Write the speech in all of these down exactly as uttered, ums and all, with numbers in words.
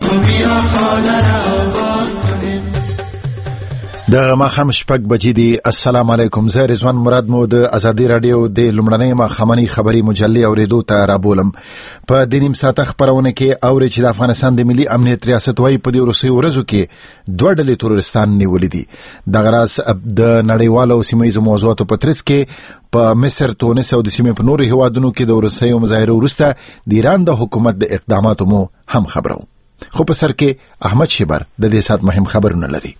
د ماښام شپږ بجې دي. السلام علیکم. زه رضوان مراد مو د ازادي رادیو د لومړنۍ ماښامنۍ خبري مجلې اوریدو ته رابولم. په د نیم ساعته خبرونه کې اوري چې د افغانستان د ملي امنیت ریاست وايي په دې وروستیو ورځو کې دوه ډلې ترورستان نیولې دي. دغه راز د نړیوالو سیمهییزو موضوعاتو په ترڅ کې په مصر، تونس او د سیمې په نورو هیوادونو کې د وروستیو مظاهرو وروسته د ایران د حکومت د اقداماتو مو هم خبرو. خو په سر کې احمد شیبر د دې سات مهم خبرونه لري.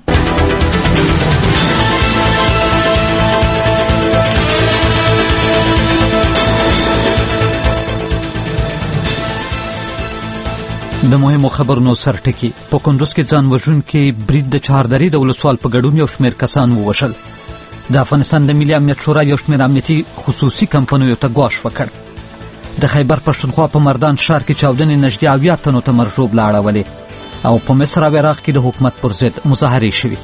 د مهمو خبرونو سرټکی. په کندوز کې ځان وژونکي برید د چهاردرې د ولسوال په ګډون یو شمېر کسان ووژل. د افغانستان د ملي امنیت شورا یو شمېر امنیتي خصوصي کمپنیو ته ګواښ وکړ. د خیبر پښتونخوا په مردان ښار کې چاودنې نږدې اویا تنو ته مرژوب لا اړولې او په مصر او عراق کې د حکومت پر ضد مظاهرې شوې.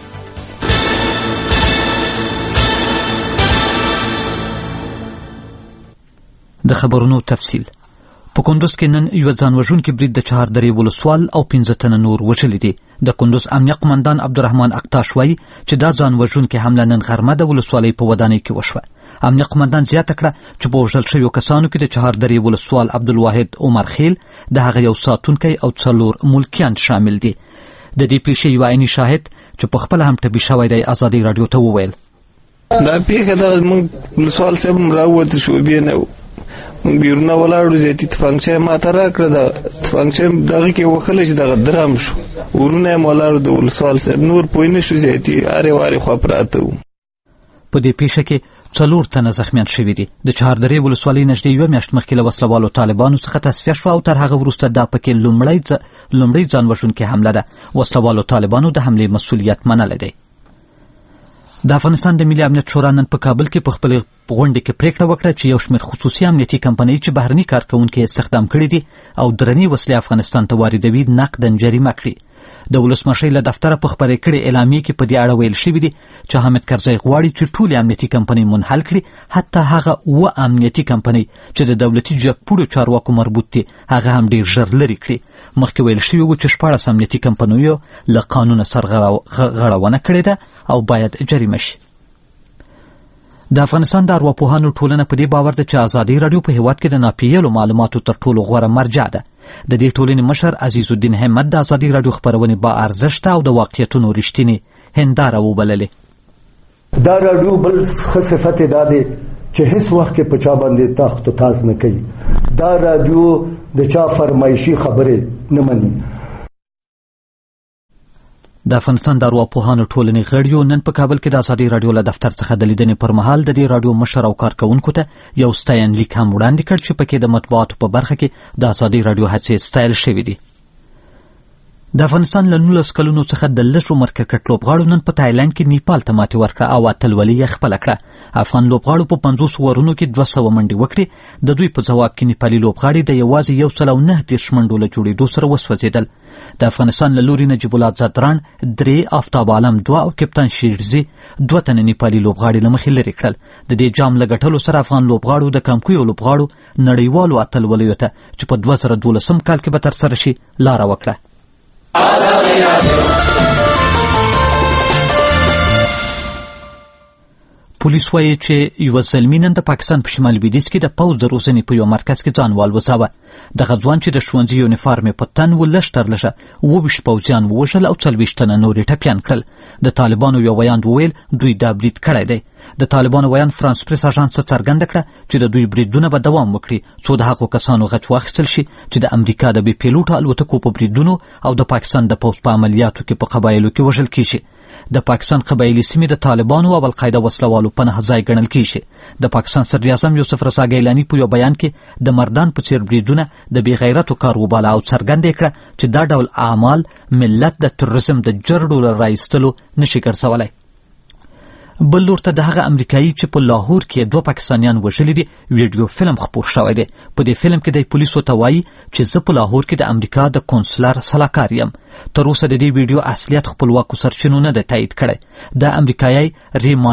د خبرونو تفصیل. په کندوز کې نن یو ځان وژونکي برید د چهاردرې ولسوال او پنځه تنه نور وژلي دي. د کندوز امنیه قمندان عبدالرحمن اقتاش وایي چې دا ځان وژونکي حمله نن غرمه د ولسوالۍ په ودانۍ کې وشوه. امنیه قمندان زیاته کړه چې په وژل شویو کسانو کې د چهاردرې ولسوال عبدالواحد عمر خیل، د هغه یو ساتونکی او څلور ملکیان شامل دي. د دې پیښې یو عیني شاهد چې په خپله هم ټپي شوی دی ازادي راډیو ته وویل: دا پیښه د موږ ولسوال صاحب هم راووتو شوبې نه موږ بیرونه ولاړو، زیاتي تفنګچه یې ماته راکړه. د تفنګچه دغه کې وخله چې دغه درام شو، ورونه یې ولاړو د ولسوال صاحب، نور پوه نه شو، زیاتي هرې وارې خوا پراته وو. په دې پیښه کې څلور تنه زخمیان شوي دي. د چهاردرې ولسوالۍ نږدې یوه میاشت مخکې له وسلوالو طالبانو څخه تصفیه شوه او تر هغه وروسته دا پکې لومړی لومړی ځان وژونکې حمله ده. وسلوالو طالبانو د حملې مسؤلیت منلی دی. د افغانستان د ملي امنیت شورا نن په کابل کې په خپل غونډه کې پریکړه وکړه چې یو شمېر خصوصي امنیتي کمپنۍ چې بهرني کارکونکي استخدام کړي دي او درنې وسلې افغانستان ته واردوي نقداً جریمه کړي. د ولسمشر له دفتره په خبرې کړې اعلامیې کې په دې اړه ویل شوي دي چې حامد کرزی غواړي چې ټولې امنیتي کمپنۍ منحل کړي، حتی هغه اوه امنیتي کمپنۍ چې د دولتي جګپوړو چارواکو مربوط دي هغه هم ډېر ژر لرې کړي. مخکې ویل شوي وو چې شپاړس امنیتي کمپنیو له قانونه سرغړونه کړې ده او باید جریمه شي. د افغانستان د ارواپوهانو ټولنه په دې باور ده چې ازادي راډیو په هیواد کې د ناپېیلو معلوماتو تر ټولو غوره مرجع ده. د دې ټولنې مشر عزیز الدین همت د ازادي راډیو خپرونې با ارزښته او د واقعیتونو رښتینې هنداره وبللې. دا راډیو بل ښه صفت دا دی چې هیڅ وخت کې په چا باندې تاخت و تاز نه کوي. دا راډیو د چا فرمایشي خبرې نه مني. د افغانستان د ارواپوهانو ټولنې غړیو نن په کابل کې د ازادي راډیو له دفتر څخه د لیدنې پر مهال د دې راډیو مشر او کارکونکو ته یو ستاینلیک هم وړاندې کړ چې پکې د مطبوعاتو په برخه کې د ازادي راډیو هڅې ستایل شوې دي. د افغانستان له نولس کلونو څخه د لږ عمر کرکټ لوبغاړو نن په تایلند کې نیپال ته ماتې ورکړه او اتلولي یې خپله کړه. افغان لوبغاړو په پنځوس اورونو کې دوه سوه منډې وکړې. د دوی په ځواب کې نیپالي لوبغاړي د یوازې یو سل او نهه دېرش منډو له جوړېدو سره وسوځېدل. د افغانستان له لوري نجیب الله زدران درې، آفتاب عالم دوه او کپتان شیرزي دوه تنه نیپالي لوبغاړي له مخې لرې کړل. د دې جام له ګټلو سره افغان لوبغاړو د کمکویو لوبغاړو نړیوالو اتلولیو ته چې په دوه زره دولسم کال کې به ترسره شي لاره وکړه. پولیس وایي چې یوه زلمي نن د پاکستان په شمال لویدیځ کې د پوځ د روزنې په یو مرکز کې ځان والوځاوه. دغه ځوان چې د ښوونځي یونیفارم یې په تن و لږ تر لږه اووه ویشت پوځیان ووژل او څلوېښت تنه نور یې ټپیان کړل. د طالبانو یو ویاند وویل دوی دا برید کړی دی. د طالبانو ویاند فرانس پریس اژانس څه څرګنده کړه چې د دوی بریدونه به دوام وکړي څو د هغو کسانو غچ واخیستل شي چې د امریکا د بې پیلوټه الوتکو په بریدونو او د پاکستان د پوځ په عملیاتو کې په قبایلو کې وژل کیږي. د پاکستان قبایلي سیمې د طالبانو او القاعده وسلوالو پناه ځای ګڼل کیږي. د پاکستان صدر اعظم یوسف رضا ګیلاني په یو بیان کې د مردان په څیر بریدونه د بې غیرتو کار وباله او څرګنده کړه چې دا ډول اعمال ملت د تروریزم د جرړو له رایستلو نشي ګرځولی. بل لور ته د هغه امریکایي چې په لاهور کې دوه پاکستانیان وژلي دي ویډیو فلم خپور شوی دی. په دې فلم کې د پولیسو ته وایي چې زه په لاهور کې د امریکا د کونسلر سلاکار یم. تر اوسه د دې ویډیو اصلیت خپلواکو سرچینو نه ده تایید کړی. د امریکایي ریماند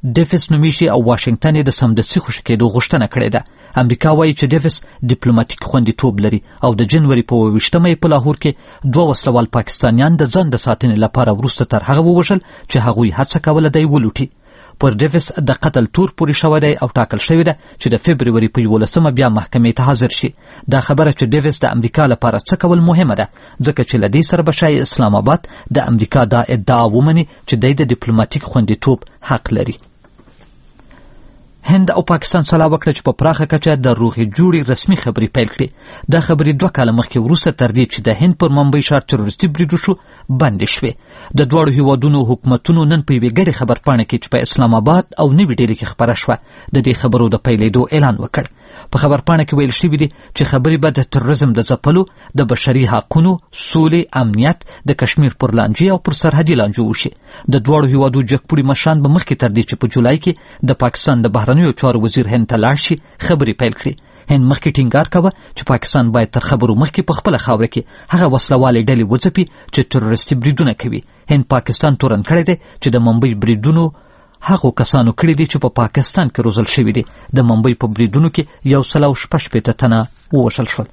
ډیفیس نومیږي او واشنگټن یې د سمدستي خوشي کېدو غوښتنه کړې ده. امریکا وایي چې ډیفیس ډیپلوماټیک خوندیتوب لري او د جنوري په اووه ویشتمه یې په لاهور کې دوه وسلوال پاکستانیان د ځان د ساتنې لپاره وروسته تر هغه ووژل چې هغوی هڅه کوله دی ولوټي. پر ډیفیس د قتل تور پورې شوی دی او ټاکل شوی ده چې د فبروري په یولسمه بیا محکمې ته حاضر شي. دا خبره چې ډیفیس د امریکا لپاره څه کول مهمه ده، ځکه چې له دې سره به ښایي اسلام آباد د امریکا دا ادعا ومني چې دی د ډیپلوماټیک خوندیتوب حق لري. هند او پاکستان سلا وکړه چې په پراخه کچه د روغې جوړې رسمي خبرې پیل کړي. دا خبرې دوه کاله مخکې وروسته تر دې چې د هند پر ممبۍ ښار تروریستي برید وشو بندې شوې. د دواړو هیوادونو حکومتونو نن په یوې ګډې خبرپاڼه کې چې په اسلام آباد او نوي ډیلي کې خپره شوه د دې خبرو د پیلېدو اعلان وکړ. په خبرپاڼه کې ویل شوي دي چې خبرې به د تروریزم د ځپلو، د بشري حقونو، سولې، امنیت، د کشمیر پر لانجې او پر سرحدي لانجو وشي. د دواړو هیوادو جګپوړي مشران به مخکې تر دې چې په جولای کې د پاکستان د بهرنیو چارو وزیر هند ته لاړ شي خبرې پیل کړي. هند مخکې ټینګار کوه چې پاکستان باید تر خبرو مخکې په خپله خاوره کې هغه وسلوالې ډلې وځپي چې تروریستي بریدونه کوي. هند پاکستان تورن کړی دی چې د ممبۍ بریدونو هغو کسانو کړي دي چې په پا پاکستان کې روزل شوي دي. د ممبۍ په بریدونو کې یو سل او شپږ شپېته تنه ووژل شول.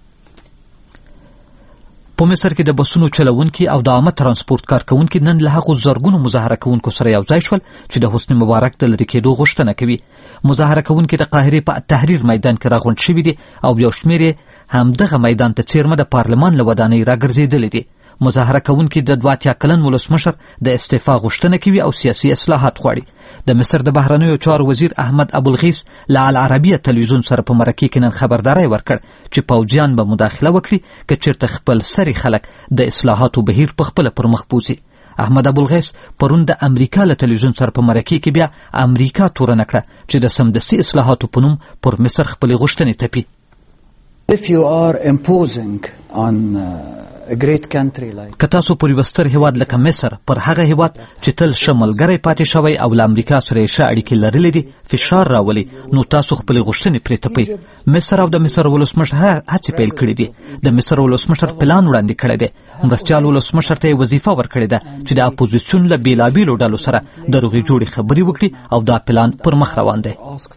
په مصر کې د بسونو چلوونکي او د عامه ترانسپورت کارکوونکي نن له هغو زرګونو مظاهره کوونکو سره یو ځای شول چې د حسني مبارک د لرې کېدو غوښتنه کوي. مظاهره کوونکي د قاهرې په تحریر میدان کې راغونډ شوي دي او یو شمېر یې همدغه میدان ته څیرمه د پارلمان له ودانۍ راګرځېدلي دي. مظاهره کوونکي د دوه اتیا کلن ولسمشر د استعفا غوښتنه کوي او سیاسي اصلاحات غواړي. د مصر د بهرنیو چارو وزیر احمد ابوالغیث له العربیه تلویزیون سره په مرکې کې نن خبرداری ورکړ چې پوځیان به مداخله وکړي که چېرته خپل سري خلک د اصلاحاتو بهیر په خپله پر مخ بوځي. احمد ابوالغیث پرون د امریکا له تلویزیون سره په مرکې کې بیا امریکا تورنه کړه چې د سمدستي اصلاحاتو په نوم پر مصر خپلې غوښتنې تپي. If you are imposing on uh, a great country like که تاسو پر یو ستر هیواد لکه مصر پر هغه هیواد چې تل ښه ملګری پاتې شوی او له امریکا سره یې ښه اړیکې لرلې دي فشار راولي، نو تاسو خپلې غوښتنې پرې تپئ. مصر او د مصر ولسمشر هڅې پیل کړي دي. د مصر ولسمشر پلان وړاندې کړی دی. مرستیال ولسمشر ته یې وظیفه ورکړې ده چې د اپوزیسیون له بېلابېلو ډلو سره د روغې جوړې خبرې وکړي او دا پلان پر مخ روان دی.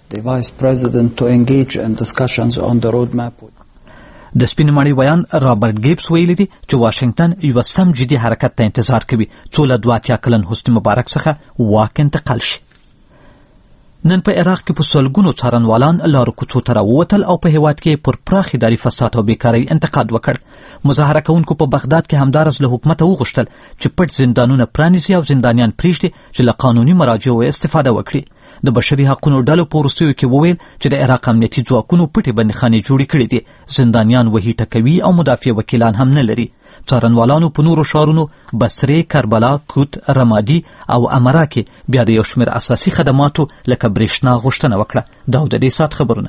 د سپین ماڼۍ ویان رابرټ ګیبس ویلي دي چې واشنگټن یوه سم جدي حرکت ته انتظار کوي څو له دوه اتیا کلن حسني مبارک څخه واک انتقال شي. نن په عراق کې په سلګونو څارنوالان لارو کوڅو ته راووتل او په هیواد کې پر پراخ اداري فساد او بیکارۍ انتقاد وکړ. مظاهره کوونکو په بغداد کې همدارس له حکومته وغوښتل چې پټ زندانونه پرانیزي او زندانیان پرېږدي چې له قانوني مراجعو استفاده وکړي. د بشري حقونو ډلو په وروستیو کې وویل چې د عراق امنیتي ځواکونو پټې بندیخانې جوړې کړي دي. زندانیان وهي ټکوي او مدافع وکیلان هم نه لري. څارنوالانو په نورو ښارونو بصرې، کربلا، کوت، رمادي او امرا کې بیا د یو شمېر اساسي خدماتو لکه برېښنا غوښتنه وکړه. دا د دې ساعت خبرونه.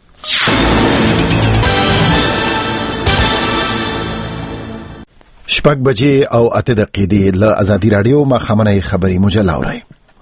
شپږ بجې او اته دقیقې له ازادي راډیو ماښامنۍ خبري مجله اورئ.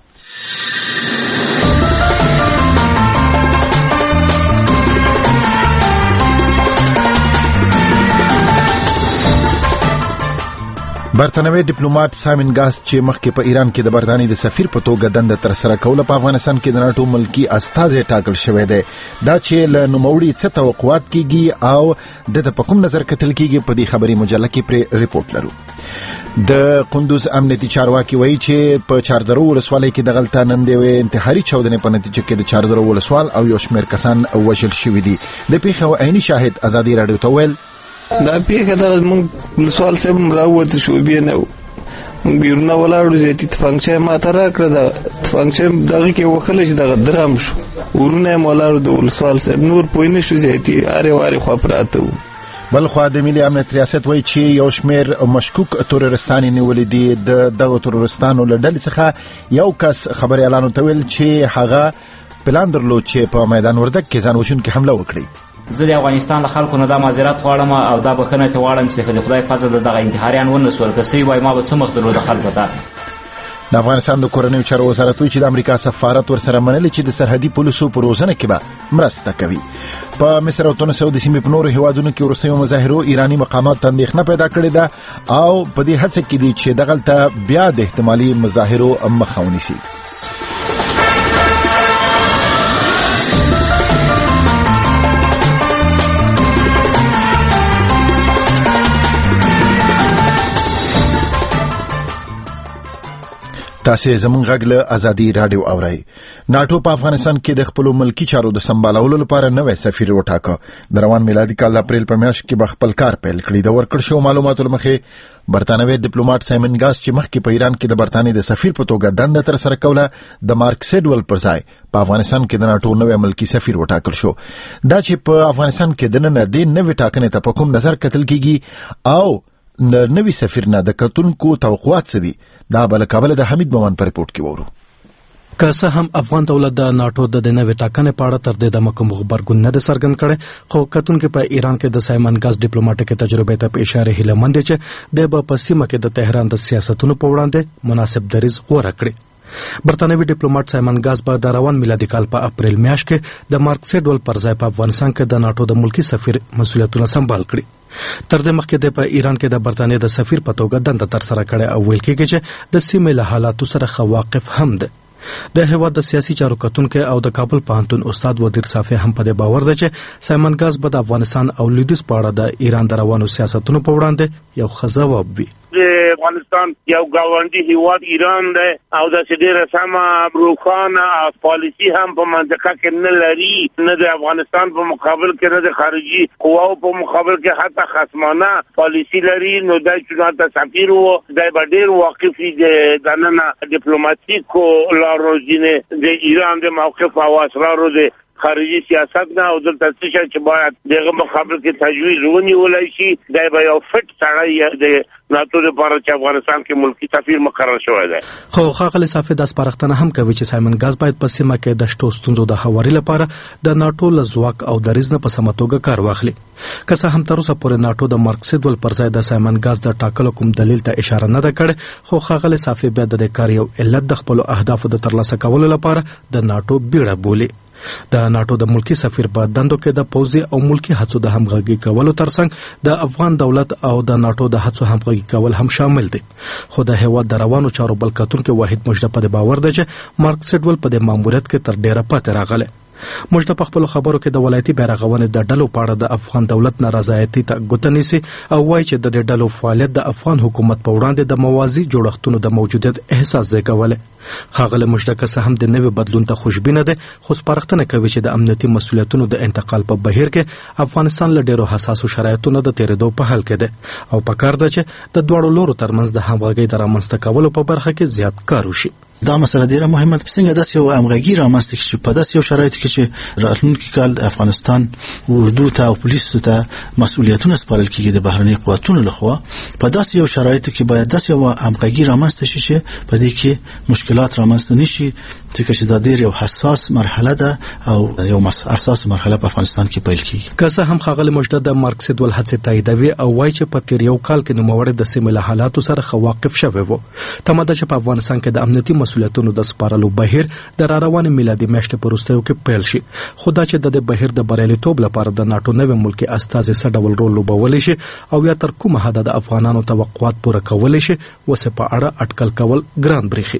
برتنوي ډیپلوماټ سایمن ګاس چې مخکې په ایران کې د برتانیې د سفیر په توګه دنده ترسره کوله په افغانستان کې د ناټو ملکی استازی ټاکل شوی دی. دا چې له نوموړي څه توقعات کیږي او د په کوم نظر کتل کیږي په دې خبري مجله کې پر ریپورت لرو. د قندوز امنیتي چارواکي وایي چې په چاردرو ولسوالۍ کې د غلطه نن دی انتحاري چاودنې په نتیجه کې د چاردرو ولسوال او یو شمېر کسان وژل شوي دي. د پیښې عیني شاهد ازادي راډیو ته ویل دا پیښه د موږ ولسوال صاحب راووت شو بیا نه موږ بیرونه ولاړو زیاتې تفنګچه ماته راکړه. د تفنګچه دغه کې وخله چې دغه درام شو ورونه یې ولاړو د ولسوال صاحب نور پوه نه شو زیاتې هرې وارې خوا پراته وو. بل خوا د ملي امنیت ریاست وایي چې یو شمېر مشکوک تورستان نیولې دي. د دغه تورستانو له ډلې څخه یو کس خبري اعلان وتویل چې هغه پلان درلود چې په میدان وردګ کې ځان وژونکې حمله وکړي. زه د افغانستان له خلکو نه دا معذرت غواړم او دا بخښنه ترې غواړم چې د خدای فضل د دغه انتحاریان ونه سول. که څه وایي ما به څه مخ درلود خلکو ته. د افغانستان د کورنیو چارو وزارت وایي چې د امریکا سفارت ورسره منلي چې د سرحدي پولیسو په روزنه کې به مرسته کوي. په مصر او تونس او د سیمې په نورو هیوادونو کې وروستیو مظاهرو ایراني مقامات ته اندېښنه پیدا کړې ده او په دې هڅه کې دي چې دغلته بیا د احتمالي مظاهرو مخه ونیسي. تاسو زموږ غږ له ازادي رادیو اورئ. ناټو په افغانستان کې د خپل ملکی چارو د سمبالولو لپاره نوې سفیر وټاکه. د روان میلادي کال د اپریل په میاشت کې به خپل کار پیل کړي. د ورکړ شو معلوماتو لمخې برتانوي ډیپلوماټ سایمن ګاس چې مخکې په ایران کې د برتانیې د سفیر په توګه دنده تر سره کوله، د مارک سیډول پر ځای په افغانستان کې د ناټو نوې ملکی سفیر وټاکل شو. دا چې په افغانستان کې د نن د نوې ټاکنې ته په کوم نظر کتل کیږي او نوې سفیر نه د کتونکو توقعات څه دي، دا بل کابل د حمید مومن پر ریپورت کې وورو. که څه هم افغان دولت د ناټو د نوې ټاکنې په اړه تر دې د کوم خبرګون نه د څرګند کړي، خو کتونکو په ایران کې د سایمن ګاز ډیپلوماټیک تجربه ته په اشاره هیله مند چې د په سیمه کې د تهران د سیاستونو په وړاندې مناسب دریځ غوړه کړي. برتانوي ډیپلوماټ سایمن ګاز به د روان میلادي کال په اپریل میاشت کې د مارک سیډول پر ځای په افغانستان کې د ناټو د ملکی سفیر مسؤلیتونه سمبال کړي. تر دې مخکې د په ایران کې د برتانیې د سفیر په توګه دنده تر سره کړې او ویل کېږي چې د سیمې له حالاتو سره خواقف هم ده. د هیواد د سیاسي چارو کتونکو او د کابل پوهنتون استاد ودیر صافی هم په دې باور ده چې سایمن ګاز به د افغانستان او لویدیځ په اړه د ایران د روانو سیاستونو په وړاندې یو ښه ځواب وي. افغانستان یو گاونډي هیواد ایران دی او د ډیره سمه روښانه پالیسي هم په منطقه کې نه لري، نه د افغانستان په مقابل کې نه د خارجي قواو په مقابل کې حتی خصمانه پالیسي لري. نو د چوناته سفیر وو د ډیر واقف دي د نن ډیپلوماټیکو لارو ځینې د ایران د موقف او اسرارو د خارجي سیاست نه او دلته څه چې باید دغه مقابل کې تجویز ونیولای شي، دا به یو فټ سړی د ناتو لپاره چې افغانستان کې ملکی سفیر مقرر شوی دی. خو ښاغلی صافی د سپارښتنه هم کوي چې سایمن ګاز باید په سیمه کې د شتو ستونزو د هواري لپاره د ناټو له ځواک او دریځ نه په سمه توګه کار واخلي. که څه هم تر اوسه پورې ناټو د مارک سیډول پر ځای د سایمن ګاز د ټاکلو کوم دلیل ته اشاره نه ده کړې، خو ښاغلی صافی بیا د کار یو علت د خپلو اهدافو د ترلاسه کولو لپاره د ناټو بیړه بولي. د ناټو د ملکی سفیر په دندو کې د پوځي او ملکی هڅو د همغږي کولو ترڅنګ د افغان دولت او د ناټو د هڅو همغږي کول هم شامل دي. خو د هیواد د روانو چارو بل کتونکو واحد مجده په باور ده چې مارک سیډول په د ماموریت کې تر ډیره پاتې راغله. مجده په خپل خبرو کې د ولایتي بیرغونې د ډلو په اړه د افغان دولت نارضایتي ته ګوته نیسي او وایي چې د دې ډلو فعالیت د افغان حکومت په وړاندې د موازي جوړښتونو د موجودیت احساس زېږولی. ښاغلی مجده که څه هم د نوي بدلون ته خوشبینه ده، خو سپارښتنه کوي چې د امنیتي مسؤلیتونو د انتقال په بهیر کې افغانستان له ډیرو حساسو شرایطو نه د تېرېدو په حال کې ده او پکار ده چې د دواړو لورو ترمنځ د همغږۍ د رامنځته کولو په برخه کې زیات کار وشي. دا مسله ډیره مهمه ده، څنګه داسې یو همغږي رامنځته کړي چې په داسې یو شرایطو کې چې راتلونکي کال د افغانستان اردو ته او پولیسو ته مسؤلیتونه سپارل کېږي د بهرني قوتونو لخوا، په داسې یو شرایطو کې باید داسې یو همغږي رامنځته شي چې په دې کې مشکلات رامنځته نشي، ځکه چې دا ډیر یو حساس مرحله ده او یو اساس مرحله په افغانستان کې پیل کیږي. که څه هم ښاغلی مجده د مارک سیډول هڅې تاییدوي او وایي چې په تیر یو کال کې نوموړی د سیمې له حالاتو سره ښه واقف شوی و. تمه ده چې په افغانستان کې د امنیتي مسؤلیتونو د سپارلو بهیر د راروانې میلادي میاشتې په وروستیو کې پیل شي، خو دا چې د دې بهیر د بریالیتوب لپاره د ناټو نوی ملکي استازي څه ډول رول لوبولی شي او یا تر کومه حده د افغانانو توقعات پوره کولی شي، وسې په اړه اټکل کول ګران بریښي.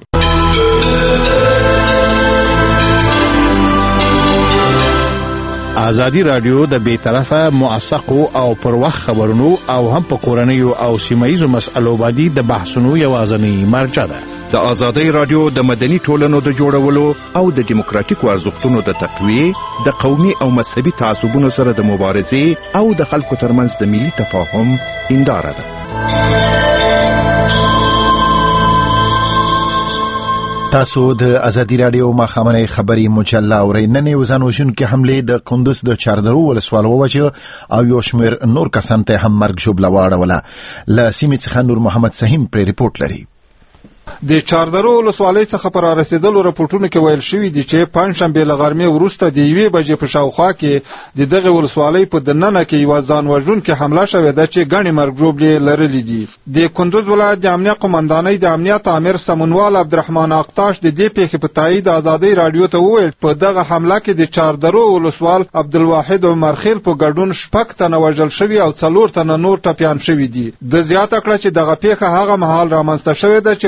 ازادي رادیو د بې طرفه موثقو او پر وخت خبرونو او هم په کورنیو او سیمایي مسألو باندې د بحثونو یوازینی مرجع ده. د ازادي رادیو د مدني ټولنو د جوړولو او د دیموکراتیکو ارزښتونو د تقویې، د قومي او مذهبي تعصبونو سره د مبارزې او د خلکو ترمنځ د ملي تفاهم هنداره ده. تاسو د ازادي رادیو مخامنه خبري مجله اورئ. نن یو ځانوژونکې حمله د کندوز د چاردرو ولسوالۍ ووجه او یو شمېر نور کسان ته هم مرګ ژوبله واړوله. له سیمې څخه نور محمد سهیم پر ریپورت لري. د چاردرو ولسوالۍ څخه پر رسیدلو راپورټونو کې ویل شوی دی چې پنځشنبه له غرمې وروسته د یوې بجې په شاوخوا کې د دغه ولسوالۍ په دننه کې یو ځانوژونکې حمله شوې ده چې ګڼې مرګ ژوبلې لرلې دي. د کندوز ولایت د امنیت قومندانۍ د امنیت امیر سمونوال عبدالرحمن اقتاش د دې پیښې په تایید ازادي رادیو ته وویل په دغه حمله کې د چاردرو ولسوال عبدالواحد عمر خیل په ګډون شپږ تنه وژل شوي او څلور تنه نور ټپیان شوي دي. د زیاته کړه چې دغه پیښه هغه مهال رامنځته شوې ده چې ولسوال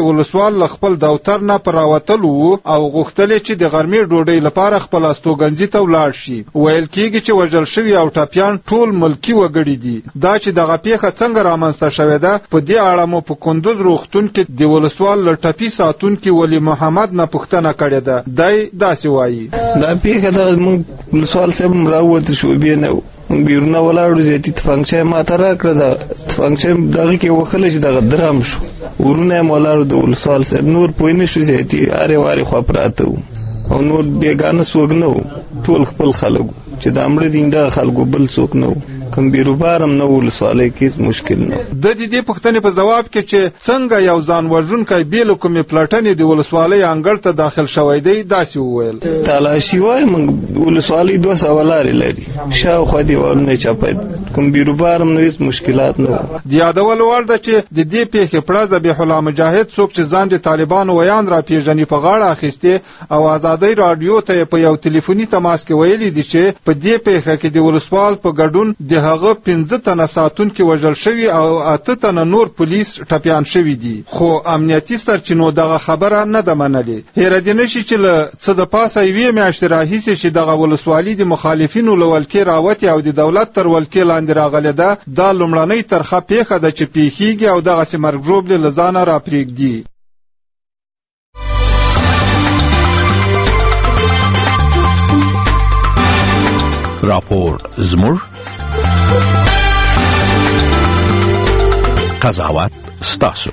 ولسوال خپل دفتر نه پر راوتلو او غوښتل چې د غرمې ډوډۍ لپاره خپل استوګنځي ته ولاړ شي. ویل کېږي چې وژل شوي او ټپیان ټول ملکی وګړي دي. دا چې دغه پیښه څنګه رامنځته شوې ده، په دې اړه مو په کندوز روغتون کې د ولسوال له ټپي ساتونکي ولی محمد نه پوښتنه کړې ده. دی داسې وایي: دا پیښه د موږ ولسوال صاحب راووتو شوبې نه و، بیرونه ولاړو، زیاتي تفنګچه ماته راکړه. د تفنګچه دغه کې وخله چې دغه درام شو، ورونه یې ولاړو د ولسوال صاحب، نور پوه نه شو، زیاتي هرې وارې خوا پراته وو او نور بیګانه څوک نه وو، ټول خپل خلک وو چې د مړه دین دغه خلکو بل څوک نه وو. کوم بیروبار هم نه ولسوالۍ کې مشکل نه. د دې پوښتنې په جواب کې چې څنګه یو ځان وژونکی بې له کومې پلټنې د ولسوالۍ انګړ ته داخل شوی دی، داسې وویل: تالاشي وایي موږ ولسوالۍ دوه سوه لارې لري، شاوخوا دیوالونه چاپه، کوم بیروبار هم نه، هېڅ مشکلات نه وو. د یادولو وړ ده چې د دې پیښې پړه ذبیح الله مجاهد څوک چې ځان د طالبانو ویان راپېژني په غاړه اخیستې او ازادۍ راډیو ته په یو تلیفوني تماس کې ویلي دي چې په دې پیښه کې د ولسوال په ګډون د هغه پنځه تنه ساتونکي وژل شوي او اته تنه نور پولیس ټپیان شوي دي، خو امنیتي سرچینو دغه خبره نه ده منلې. هیره دې نشي چې له څه د پاسه یوې میاشتې راهیسې چې دغه ولسوالي د مخالفینو له ولکې راوتې او د دولت تر ولکې لاندې راغلې ده، دا لومړنۍ ترخه پیښه ده چې پیښیږي او دغسې مرګ ژوبلې له ځانه راپرېږدي. راپور زموږ، قضاوت ستاسو.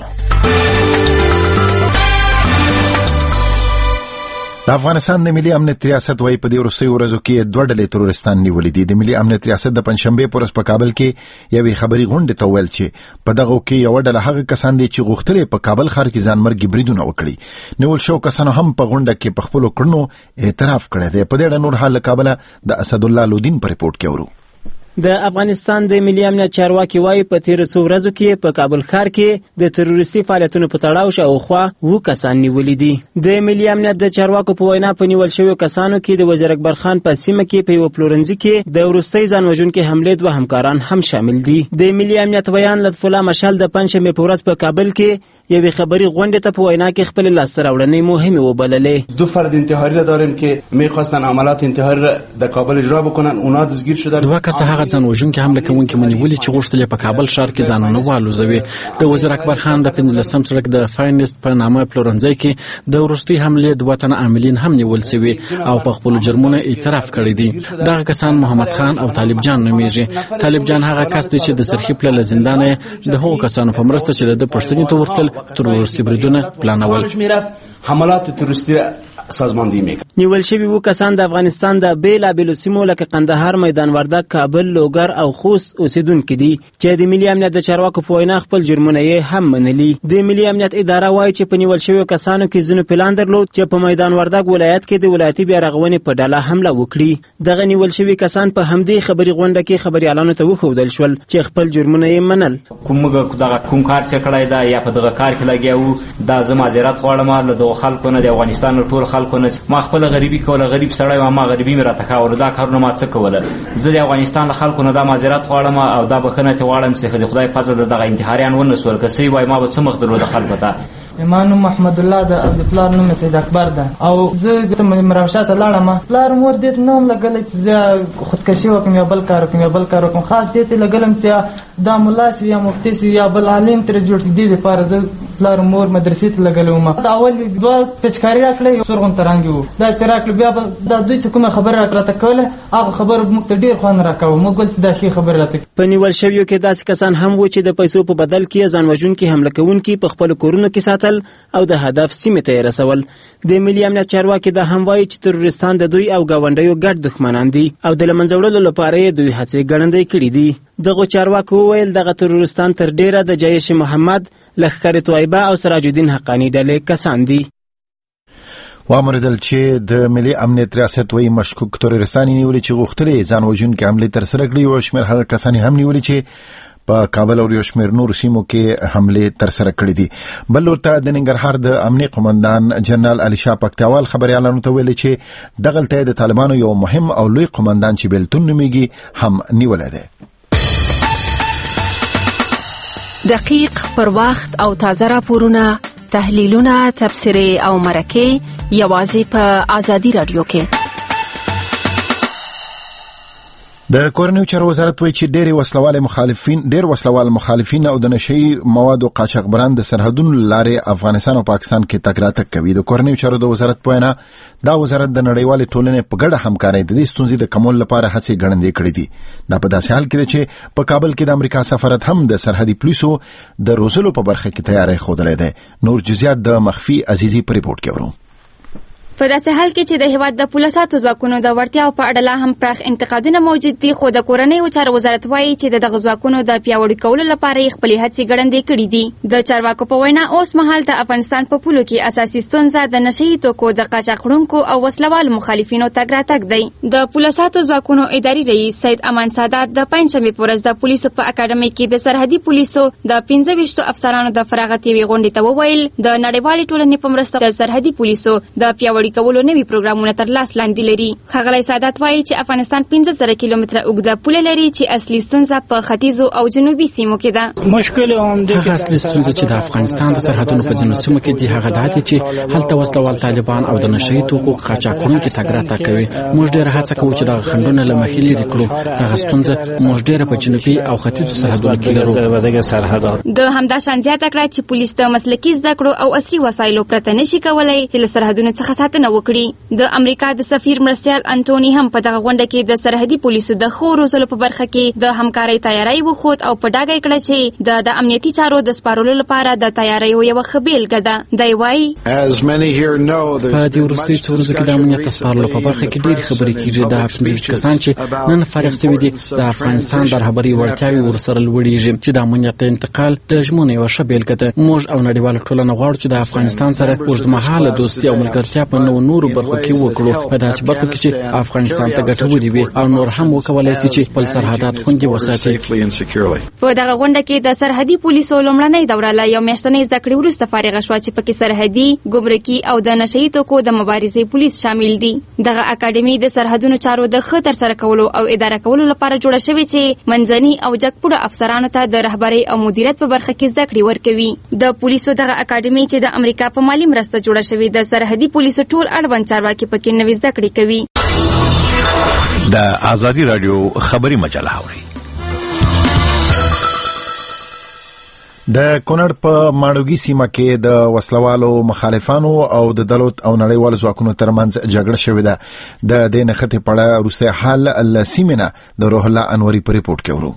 د افغانستان د ملي امنیت ریاست وايي په دې وروستیو ورځو کې دوه ډلې ترورستان نیولې دي. د ملي امنیت ریاست د پنځشنبې په ورځ په کابل کې یوې خبري غونډې ته ویل چې په دغه کې یو ډله هغه کسان دي چې غوښتل په کابل ښار کې ځانمرګي بریدونه وکړي. نیول شو کسانو هم په غونډه کې په خپلو کړنو اعتراف کړی دی. په دې اړه نور حال له کابله د اسد الله لودین په ریپورت کې اورو. د افغانستان د ملي امنیت چارواکي وايي په تیر څو ورځو کې په کابل ښار کې د تروریستي فعالیتونو په تړاو شاوخوا اووه کسان نیولي دي. د ملي امنیت د چارواکو په وینا په نیول شویو کسانو کې د وزیر اکبر خان په سیمه کې په یو پلورنځي کې د وروستۍ ځان وژونکي حملې دوه همکاران هم شامل دي. د ملي امنیت ویان لطف الله مشال د پنځشنبې په ورځ په کابل کې یوې خبری غونډې ته په وینا کې خپل لاسته راوړنې مهمه وبللې. دو فرد انتحاری را داریم که می‌خواستن عملیات انتحاری را در کابل اجرا بکنن، اونا دستگیر شدن. دوه کسه هغه ځان وژونکي حمله کوونکي منیولي چې غوښتل په کابل ښار کې ځانونه والوزوي. د وزیر اکبر خان د پنځلسم سړک د فاینست په نامه پلورنځي کې د وروستي حملې دوه تنه عاملین هم نیول شوي او په خپل جرمونو اعتراف کړی دي. دغه کسان محمد خان او طالب جان نومیږي. طالب جان هغه کس دی چې د سرخی پله له زندان د هغو کسانو په مرسته چې د پښتني ته ورتل تروریستي بریدونه پلانول. حملات تروریستی سازماندهی میکنه. نیول شوي وو کسان د افغانستان د بیلابیلو سیمو لکه قندهار، میدان وردګ، کابل، لوګر او خوست اوسیدونکي دي چې د ملي امنیت د چارواکو په وینا خپل جرمونه یې هم منلي. د ملي امنیت اداره وایي چې په نیول شویو کسانو کې ځینو پلان درلود چې په میدان وردګ ولایت کې د ولایتي بیارغونې په ډله حمله وکړي. دغه نیول شوي کسان په همدې خبري غونډه کې خبريالانو ته وښودل شول چې خپل جرمونه یې منل. کومګه دغه کوم کار چې کړای دا یا په دغه کار کې لګیاو، دا زما معذرت غواړم له دغه خلکو نه، د افغانستان ټول خلکو نه. ما خپل غریبي کوله، غریب سړی و، ما غریبي مې راته کاوله، دا کارونه ما څه کوله. زه د افغانستان له خلکو نه دا معذرت غواړم او دا بخښنه ته غواړم چې د خدای فضل د دغه انتحاریان ونه سول که څه وای ما به څه مخ درلوده خلکو ته. ما نوم محمد الله ده او د پلار نوم سید اکبر ده او زه د مراوشات لاړم. پلار مور دې نوم لګل چې زه خودکشي وکم یا بل کار وکم یا بل کار وکم، خاص دې ته لګلم چې دا مولا سي یا مفتي سي یا بل عالم تر جوړ دي د پاره زه پلار مور مدرسې ته لګلم. دا اول دوه پچکاری راکړې سرغون ترانګي وو، دا تراکل بیا دا دوی څه کومه خبره راکړه کوله، هغه خبر موږ ته ډیر خوان راکاو، موږ ول چې دا خي خبره راته. په نیول شویو کې داسې کسان هم و چې د پیسو په بدل کې ځان وژونکي حمله کوونکي په خپل کورونو کې ساتل او د هدف سیمه ته رسول. د ملي امنیت چارواکي دا هم وایي چې ترورستان د دوی او گاونډیو ګډ دښمنان دي او د لمنځه وړلو لپاره دوی هڅې ګړندۍ کړې دي. دغه چارواکي وویل دغه ترورستان تر ډیره د جیش محمد، لښکر طیبه او سراج الدین حقانی ډلې کسان دي. وامردل چې د ملي امنیت ریاست وایي مشکوک ترورستاني نیولي چې غوښتلې ځان وژونکي حملې ترسره کړي او شمېر هغه کسان هم نیولي چې په کابل او یو شمېر نور سیمو کې حملې ترسره کړې دي. بل ورته د ننګرهار د امنیه قومندان جنرال علي شاه پکتیوال خبريالانو ته ویلي چې دغلته د طالبانو یو مهم او لوی قومندان چې بلتون نومیږي هم نیولای دی. دقیق، پر وخت او تازه راپورونه تحلیلونه، تبصرې او مرکې یوازې په آزادي رادیو کې. د کورنیو چارو وزارت وایي چې ډېر وسلوال مخالفین ډېر وسلوال مخالفین او د نشئی موادو قاچاقبران د سرحدونو لارې افغانستان او پاکستان کې تګ راتګ کوي. د کورنیو چارو د وزارت په وینا دا وزارت د نړیوالې ټولنې په ګډه همکارۍ د دې ستونزې د کمول لپاره هڅې ګړندې کړې دي. دا په داسې حال کې ده چې په کابل کې د امریکا سفارت هم د سرحدي پولیسو د روزلو په برخه کې تیاری ښودلی دی. نور جزئیات د مخفي عزیزي په ریپورت کې ورو. په داسې حال کې چې د هیواد د پولیسو ځواکونو د وړتیاو په اړه لا هم پراخ انتقادونه موجود دي، خو د کورنیو چارو وزارت وایي چې د دغه ځواکونو د پیاوړي کولو لپاره یې خپلې هڅې ګړندې کړې دي. د چارواکو په وینا اوس مهال د افغانستان په پولو کې اساسي ستونزه د نشئی توکو د قاچاق وړونکو او وسلوالو مخالفینو تګ راتګ دی. د پولیسو ځواکونو اداري رئیس سید امان سادات د پنځشنبې په ورځ د پولیسو په اکاډمي کې د سرحدي پولیسو د پنځه ویشتو افسرانو د فراغت یوې غونډې ته وویل د نړیوالې ټولنې په مرسته د سرحدي پولیسو د پیاوړي کولو نوي پروګرامونه تر لاس لاندې لري. ښاغلی سادات وایي چې افغانستان پنځه زره کیلومتره اوږده پوله لري چې اصلي ستونزه په ختیځو او جنوبي سیمو کې ده. مشکل هم دی هغه اصلي ستونزه چې د افغانستان د سرحدونو په جنوبي سیمو کې دی هغه دا دی چې هلته وسلوال طالبان او د نشئی توکو قاچاقونکي تګ راتګ کوي. موږ ډېر هڅه کوو چې دغه خنډونه له مخې لرې کړو. دغه ستونزه موږ ډېر په جنوبي او ختیځو سرحدونو کې لرو. د همدا شان زیاته کړه چې پولیس د مسلکي زده کړو او عصري وسایلو پرته نشي کولای چې له سرحدونو څخه ساتنه وکړي. د امریکا د سفیر مرستیال انټونی هم په دغه غونډه کې د سرحدي پولیسو د ښو روزلو په برخه کې د همکارۍ تیاری وښود او په ډاګه یې کړه چې د د امنیتي چارو د سپارلو لپاره د تیاریو یوه ښه بېلګه ده. دی وایي په دې وروستیو څو ورځو کې د امنیت د سپارلو په برخه کې ډېرې خبرې کېږي. دا پنځه ویشت کسان چې نن فارغ شوي دي د افغانستان د رهبرۍ وړتیاوې ورسره لوړېږي چې د امنیت د انتقال د ژمنو یوه ښه بېلګه ده. موږ او نړیواله ټولنه غواړو چې د افغانستان سره اوږدمهاله دوستي او ملګرتیا په نوو نورو برخو کې وکړو، په داسې برخو کې چې افغانستان ته ګټورې وي او نور هم وکولای شي چې خپل سرحدات خوندي وساتي. په دغه غونډه کې د سرحدي پولیسو لومړنۍ دوره له یو میاشتنۍ زده کړې وروسته فارغه شوه چې پکې سرحدي، ګمرکي او د نشئی توکو د مبارزې پولیس شامل دي. دغه اکاډمي د سرحدونو چارو د ښه ترسره کولو او اداره کولو لپاره جوړه شوې چې منځني او جګپوړه افسرانو ته د رهبرۍ او مدیریت په برخه کې زده کړې ورکوي. د پولیسو دغه اکاډمي چې د امریکا په مالي مرسته جوړه شوې د سرحدي پولیسو ټول اړوند چارواکي پکې نوې زده کړې کوي. د آزادي رادیو خبري مجله اوري. د کونړ په ماڼوګي سیمه کې د وسلوالو مخالفانو او د دولت او نړیوالو ځواکونو ترمنځ جګړه شوې ده. د دې نښتې په اړه وروستی حال له سیمې نه د روح الله انوري په ریپورټ کې ورو.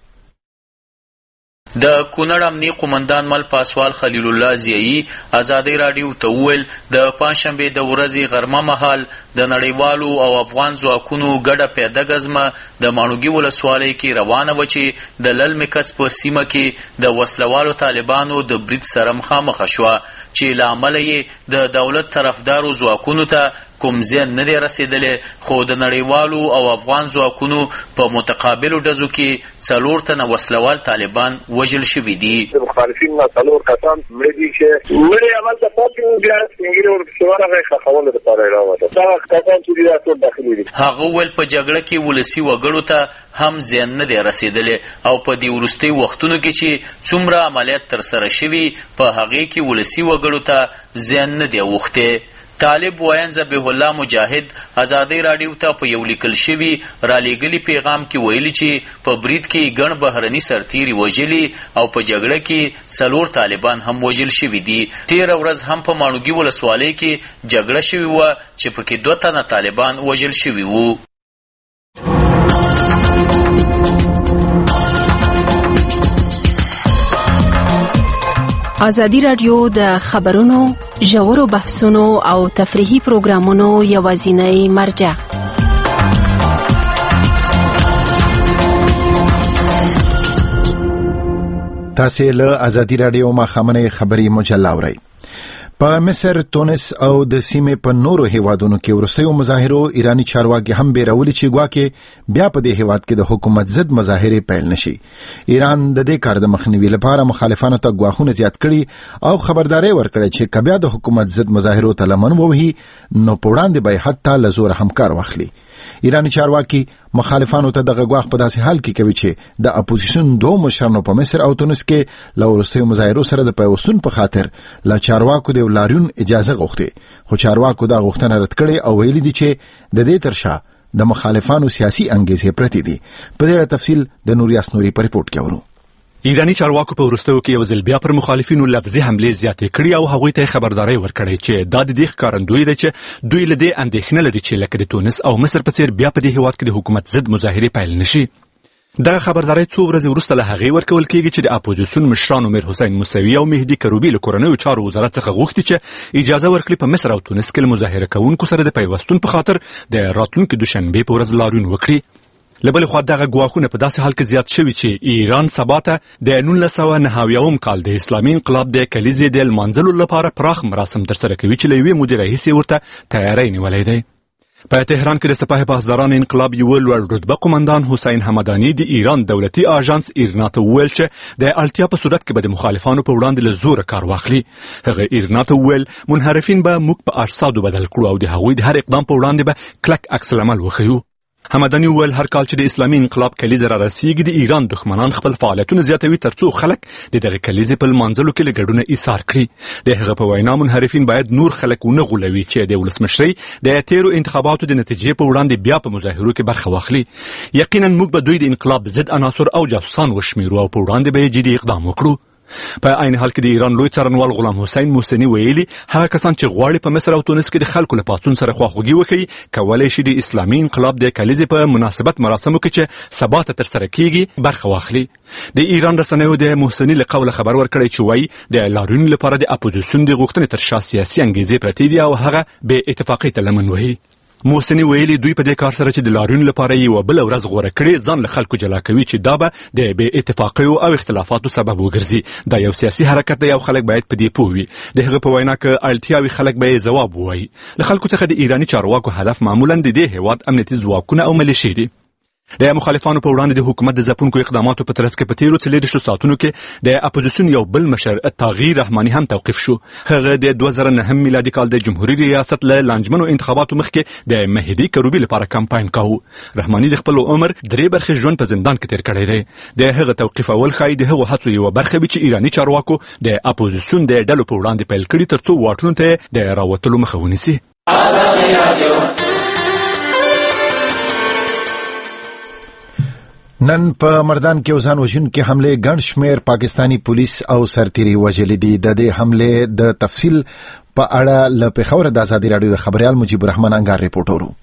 د کونړ امني قومندان مل پاسوال خلیل الله زیایی آزادی رادیو ته وویل د پنځشنبې د ورځې غرمه مهال د نړیوالو او افغان ځواکونو ګډه پیاده ګزمه د ماڼوګي ولسوالۍ کې روانه وه چې د للمې کڅ په سیمه کې د وسلوالو طالبانو د برید سره مخامخه شوه چې له امله یې د دولت طرفدارو ځواکونو ته کوم زیان نه دی رسېدلی، خو د نړیوالو او افغان ځواکونو په متقابلو ډزو کې څلور تنه وسلوال طالبان وژل شوي دي. د مخالفین نه څلور کسان مړه دي چې مړه هملته پاتې وو، بیا سپین ږیري ورپسې ورغی ښخولو دپاره یې راووتل. دغه کسان چې دي دا ټول داخلي دي. هغه وویل په جګړه کې ولسي وګړو ته هم زیان نه دی رسېدلی او په دې وروستیو وختونو کې چې څومره عملیات ترسره شوي په هغې کې ولسي وګړو ته زیان نه دی اوښتی. طالب واین ذبیح الله مجاهد آزادی رادیو ته په یو لیکل شوي رالیږلي پیغام کې ویلي چې په برید کې ګڼ بهرني سرتیري وژلي او په جګړه کې څلور طالبان هم وژل شوي دي. تېره ورځ هم په ماڼوګي ولسوالۍ کې جګړه شوې وه چې پکې دوه تنه طالبان وژل شوي وو. آزادی رادیو د خبرونو، ژورو بحثونو او تفریحي پروګرامونو یوازینۍ مرجع. تاسې له آزادی رادیو ماښامنۍ خبري مجله اورئ. په مصر، تونس او د سیمې په نورو هیوادونو کې وروستیو مظاهرو ایرانی چارواکي هم بیرولي چې ګواکې بیا په دې هیواد کې د حکومت ضد مظاهرې پیل نشي. ایران د دې کار د مخنیوي لپاره مخالفانو ته ګواښونه زیات کړي او خبرداری ورکړی چې که بیا د حکومت ضد مظاهرو ته لمن ووهي نو په وړاندې به یې حتی له زوره همکار واخلي. ایرانی چارواکي مخالفانو ته دغه غواخ په داسې حال کې کوي چې د اپوزیشن دوه مشرانو په مصر او تونس کې له وروستیو مظاهرو سره د پیوستون په خاطر له چارواکو د لاریون اجازه غوښتي، خو چارواکو دا غوښتنه رد کړې او ویلي دي چې د دې تر شا د مخالفانو سیاسي انګیزې پرتې دي. په دې تفصیل د نوریاس نوري په ریپورت کې ورو. ایرانی چارواکو په وروستیو کې یو ځل بیا پر مخالفینو لفظي حملې زیاتې کړې او هغوی ته خبرداري ورکړې چې دا د دې ښکارندوی ده چې دوی له دې اندېښنه لري چې لکه د تونس او مصر په څیر بیا په دې هیواد کې د حکومت ضد مظاهرې پیل نشي. دغه خبرداري څو ورځې وروسته له هغې ورکول کېږي چې د اپوزیسیون مشرانو میر حسین موسوي او مهدي کروبي له کورنیو چارو وزارت څخه غوښتي چې اجازه ورکړي په مصر او تونس کې له مظاهره کوونکو سره د پیوستون په خاطر د راتلونکي دوشنبې په ورځ لاریون وکړي. له بلې خوا دغه ګواښونه په داسې حال کې زیات شوي چې ایران سبا ته د نولس سوه نهه اویایم کال د اسلامي انقلاب د کلیزې د لمانځلو لپاره پراخ مراسم ترسره کوي چې له یوې مودې راهیسې ورته تیاری نیولی دی. په تهران کې د سپاه پاسداران انقلاب یو لوړ رتبه قومندان حسین حمداني د ایران دولتي آژانس ایرنا ته وویل چې د اړتیا په صورت کې به د مخالفانو په وړاندې له زوره کار واخلي. هغه ایرنا ته وویل منحرفین به موږ په اجسادو بدل کړو او د هغوی د هر اقدام په وړاندې به کلک عکس العمل وښیو. حمداني وویل هر کال چې د اسلامي انقلاب کلیزه را رسیږي د ایران دښمنان خپل فعالیتونه زیاتوي ترڅو خلک د دغه کلیزې په لمانځلو کې له ګډونه ایثار کړي. د هغه په وینا منحرفین باید نور خلک ونه غولوي چې د ولسمشرۍ د تیرو انتخاباتو د نتیجې په وړاندې بیا په مظاهرو کې برخه واخلي. یقینا موږ به دوی د انقلاب ضد عناصر او جاسوسان وشمیرو او په وړاندې به جدي اقدام وکړو. په عین حال کې د ایران لوی څارنوال غلام حسین موسنی ویلي هغه کسان چې غواړي په مصر او تونس کې د خلکو له پاڅون سره خواخوږي وکړي کولی شي د اسلامي انقلاب د کلیزې په مناسبت مراسمو کې چې سبا ته ترسره کیږي برخه واخلي. د ایران رسنیو د محسنی له قوله خبر ورکړی چې وایي د لاریون لپاره د اپوزیسیون د غوښتنې تر شا سیاسي انګیزې پرتې دي او هغه بې اتفاقۍ ته لمن وهي. محسنی ویلي دوی په دې کار سره چې د لاریون لپاره یوه بله ورځ غوره کړي ځان له خلکو جلا کوي چې دا به د بې اتفاقیو او اختلافاتو سبب وګرځي. دا یو سیاسي حرکت دی او خلک باید په دې پوه وي. د هغه په وینا که اړتیا وي خلک به یې ځواب ووایي. له خلکو څخه د ایراني چارواکو هدف معمولا د دې هیواد امنیتي ځواکونه او ملیشې دي. د مخالفانو په وړاندې د حکومت د ځپونکو اقداماتو په ترڅ کې په تیرو څلېرویشتو ساعتونو کې د اپوزیسیون یو بل مشر طاغي رحماني هم توقیف شو. هغه د دوه زره نهم میلادي کال د جمهوریت ریاست له لانجمنو انتخاباتو مخکې د مهدي کروبي لپاره کمپاین کاوه. رحماني د خپل عمر درې برخې ژوند په زندان کې تیر کړی دی. د هغه توقیفول ښایي د هغو هڅو یوه برخه وي چې ایراني چارواکو د اپوزیسیون د ډلو په وړاندې پیل کړي ترڅو واټونو ته د راوتلو مخه ونیسي. نن په مردان کې ځان وژونکي حملې ګڼ شمېر پاکستانی پولیس او سرتیري وژلي دي. د دې حملې د تفصیل په اړه له پېښور د ازادي راډیو د خبريال مجيب الرحمن انګار ریپورټ ورو.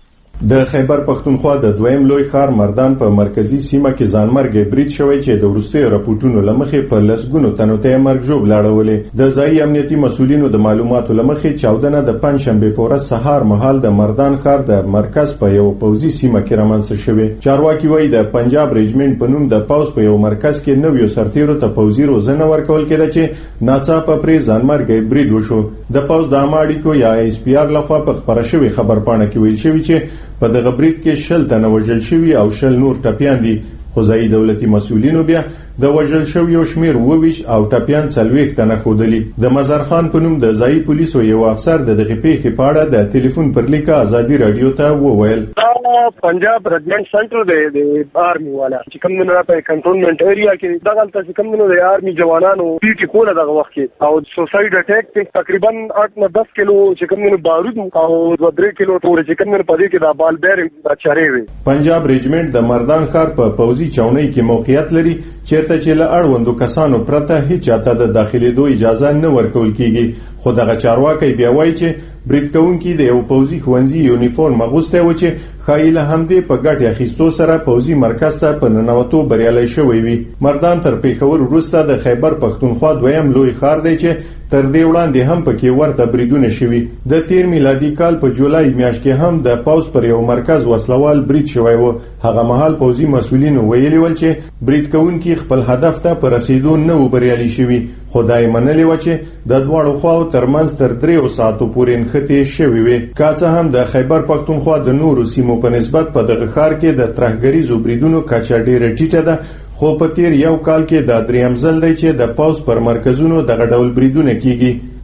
د خیبر پښتونخوا د دویم لوی ښار مردان په مرکزی سیمه کې ځانمرګ برید شوی چې د وروستیو راپورټونو لمخې په لسګونو تنو ته مرګ ژوب لاړولې. د ځایي امنیتي مسولینو د معلوماتو لمخې چاودنه د پنځشنبه په ورځ سهار مهال د مردان ښار د مرکز په یو پوځي سیمه کې رامنځته شوې. چارواکي وایي د پنجاب ریجمنټ په نوم د پوځ په یو مرکز کې نویو سرتیرو ته پوځي روزنه ورکول کېده چې ناڅاپه پرې ځانمرګ برید وشو. د پوځ د عامه اړیکو یا ایس پی آر لخوا په خبره شوې خبرپاڼه کې ویل شوی چې په دغه برید کې شل تنه وژل شوي او شل نور ټپیان دي. خو ځایي دولتي مسؤلینو بیا د وژل شویو شمیر اووه او ټپیان څلوېښت تنه ښودلي. د مظهر خان په نوم د ځایي پولیسو یو افسر د دغې پیښې په اړه د ټلیفون پر لیکه ازادي راډیو ته وویل پنجاب رجمنټ سنټر دی د آرمي والا چې کوم نه په کنټرولمنټ ایریا کې دغه چې کوم نه د آرمي جوانانو پیټي کوله دغه وخت کې او سوسایډ اٹیک تقریبا اټ نه دس کیلو چې کوم نه بارود او درې کیلو تور چې کوم نه پدې کې د بال بیرنګ چارې وي. پنجاب ریجمنټ د مردان ښار په پوځي چاونۍ کې موقعیت لري چیرته چې له اړوندو کسانو پرته هیڅ چاته د داخلېدو اجازه نه ورکول کیږي. خو دغه چارواکي بیا وایي چې برید کوونکي د یو پوځي ښوونځي یونیفورم اغوستی و چې ښایي له همدې په ګټې اخیستو سره پوځي مرکز ته په ننوتو بریالی شوی وي. مردان تر پېښور وروسته د خیبر پښتونخوا دویم لوی ښار دی چې تر دې وړاندې هم پکې ورته بریدونه شوي. د تیر میلادي کال په جولای میاشت کې هم د پوځ پر یو مرکز وسلوال برید شوی و. هغه مهال پوځي مسؤلینو ویلي ول چې برید کوونکي خپل هدف ته په رسیدو نه و بریالي شوي. خو دا یې منلې وه چې د دواړو خواو ترمنځ تر دریو ساعتو پورې نښتې شوې وې. که څه هم د خیبر پښتونخوا د نورو سیمو په نسبت په دغه ښار کې د ترهګریزو بریدونو کچه ډېره ټیټه ده، خو په تیر یو کال کې دا دریم ځل دی چې د پوځ پر مرکزونو دغه ډول بریدونه کیږي.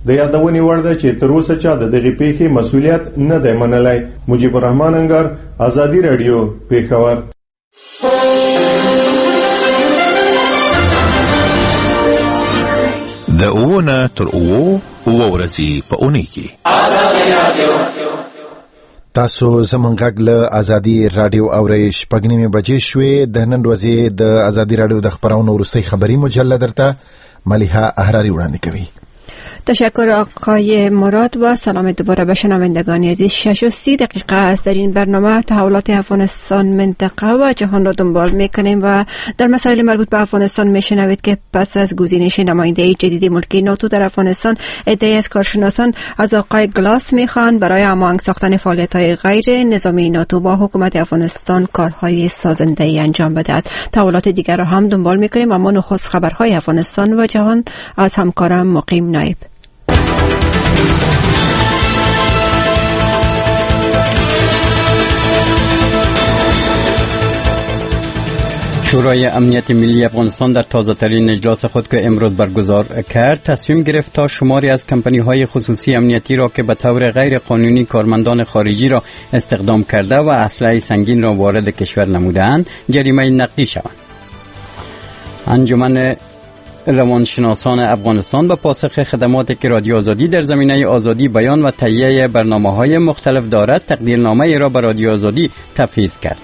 د یادونې وړ ده چې تر اوسه چا د دغه پیښې مسؤلیت نه دی منلی. مجيب الرحمن انګار، آزادی رادیو، پېښور. د اوونه تر اوو اوه ورځې په اونۍ کې تاسو زمونږ غږ له آزادی رادیو اورئ. شپږ نیمې بجې شوې. د نن ورځې د آزادی رادیو د خبرونو وروستۍ خبری مجله درته ملیحه احراری وړاندې کوي. تشکر آقای مراد و سلام دوباره به شنوندگان عزیز. شش و سی دقیقه است. در این برنامه تحولات افغانستان، منطقه و جهان را دنبال میکنیم و در مسائل مربوط به افغانستان میشنوید که پس از گزینش نماینده جدید ملکی ناتو در افغانستان، عده‌ای از کارشناسان از آقای گلاس میخوان برای هماهنگ ساختن فعالیت‌های غیر نظامی ناتو با حکومت افغانستان کارهای سازنده‌ای انجام بدهد. تحولات دیگر را هم دنبال میکنیم، اما نخست خبرهای افغانستان و جهان از همکارم مقیم نایب. شورای امنیت ملی افغانستان در تازه‌ترین اجلاس خود که امروز برگزار کرد تصمیم گرفت تا شماری از کمپانی‌های خصوصی امنیتی را که به طور غیر قانونی کارمندان خارجی را استخدام کرده و اسلحه سنگین را وارد کشور نموده‌اند جریمه نقدی شوند. انجمن روانشناسان افغانستان به پاسخ خدماتی که رادیو آزادی در زمینه آزادی بیان و تهیه برنامه‌های مختلف دارد تقدیرنامه را به رادیو آزادی تفویض کرد.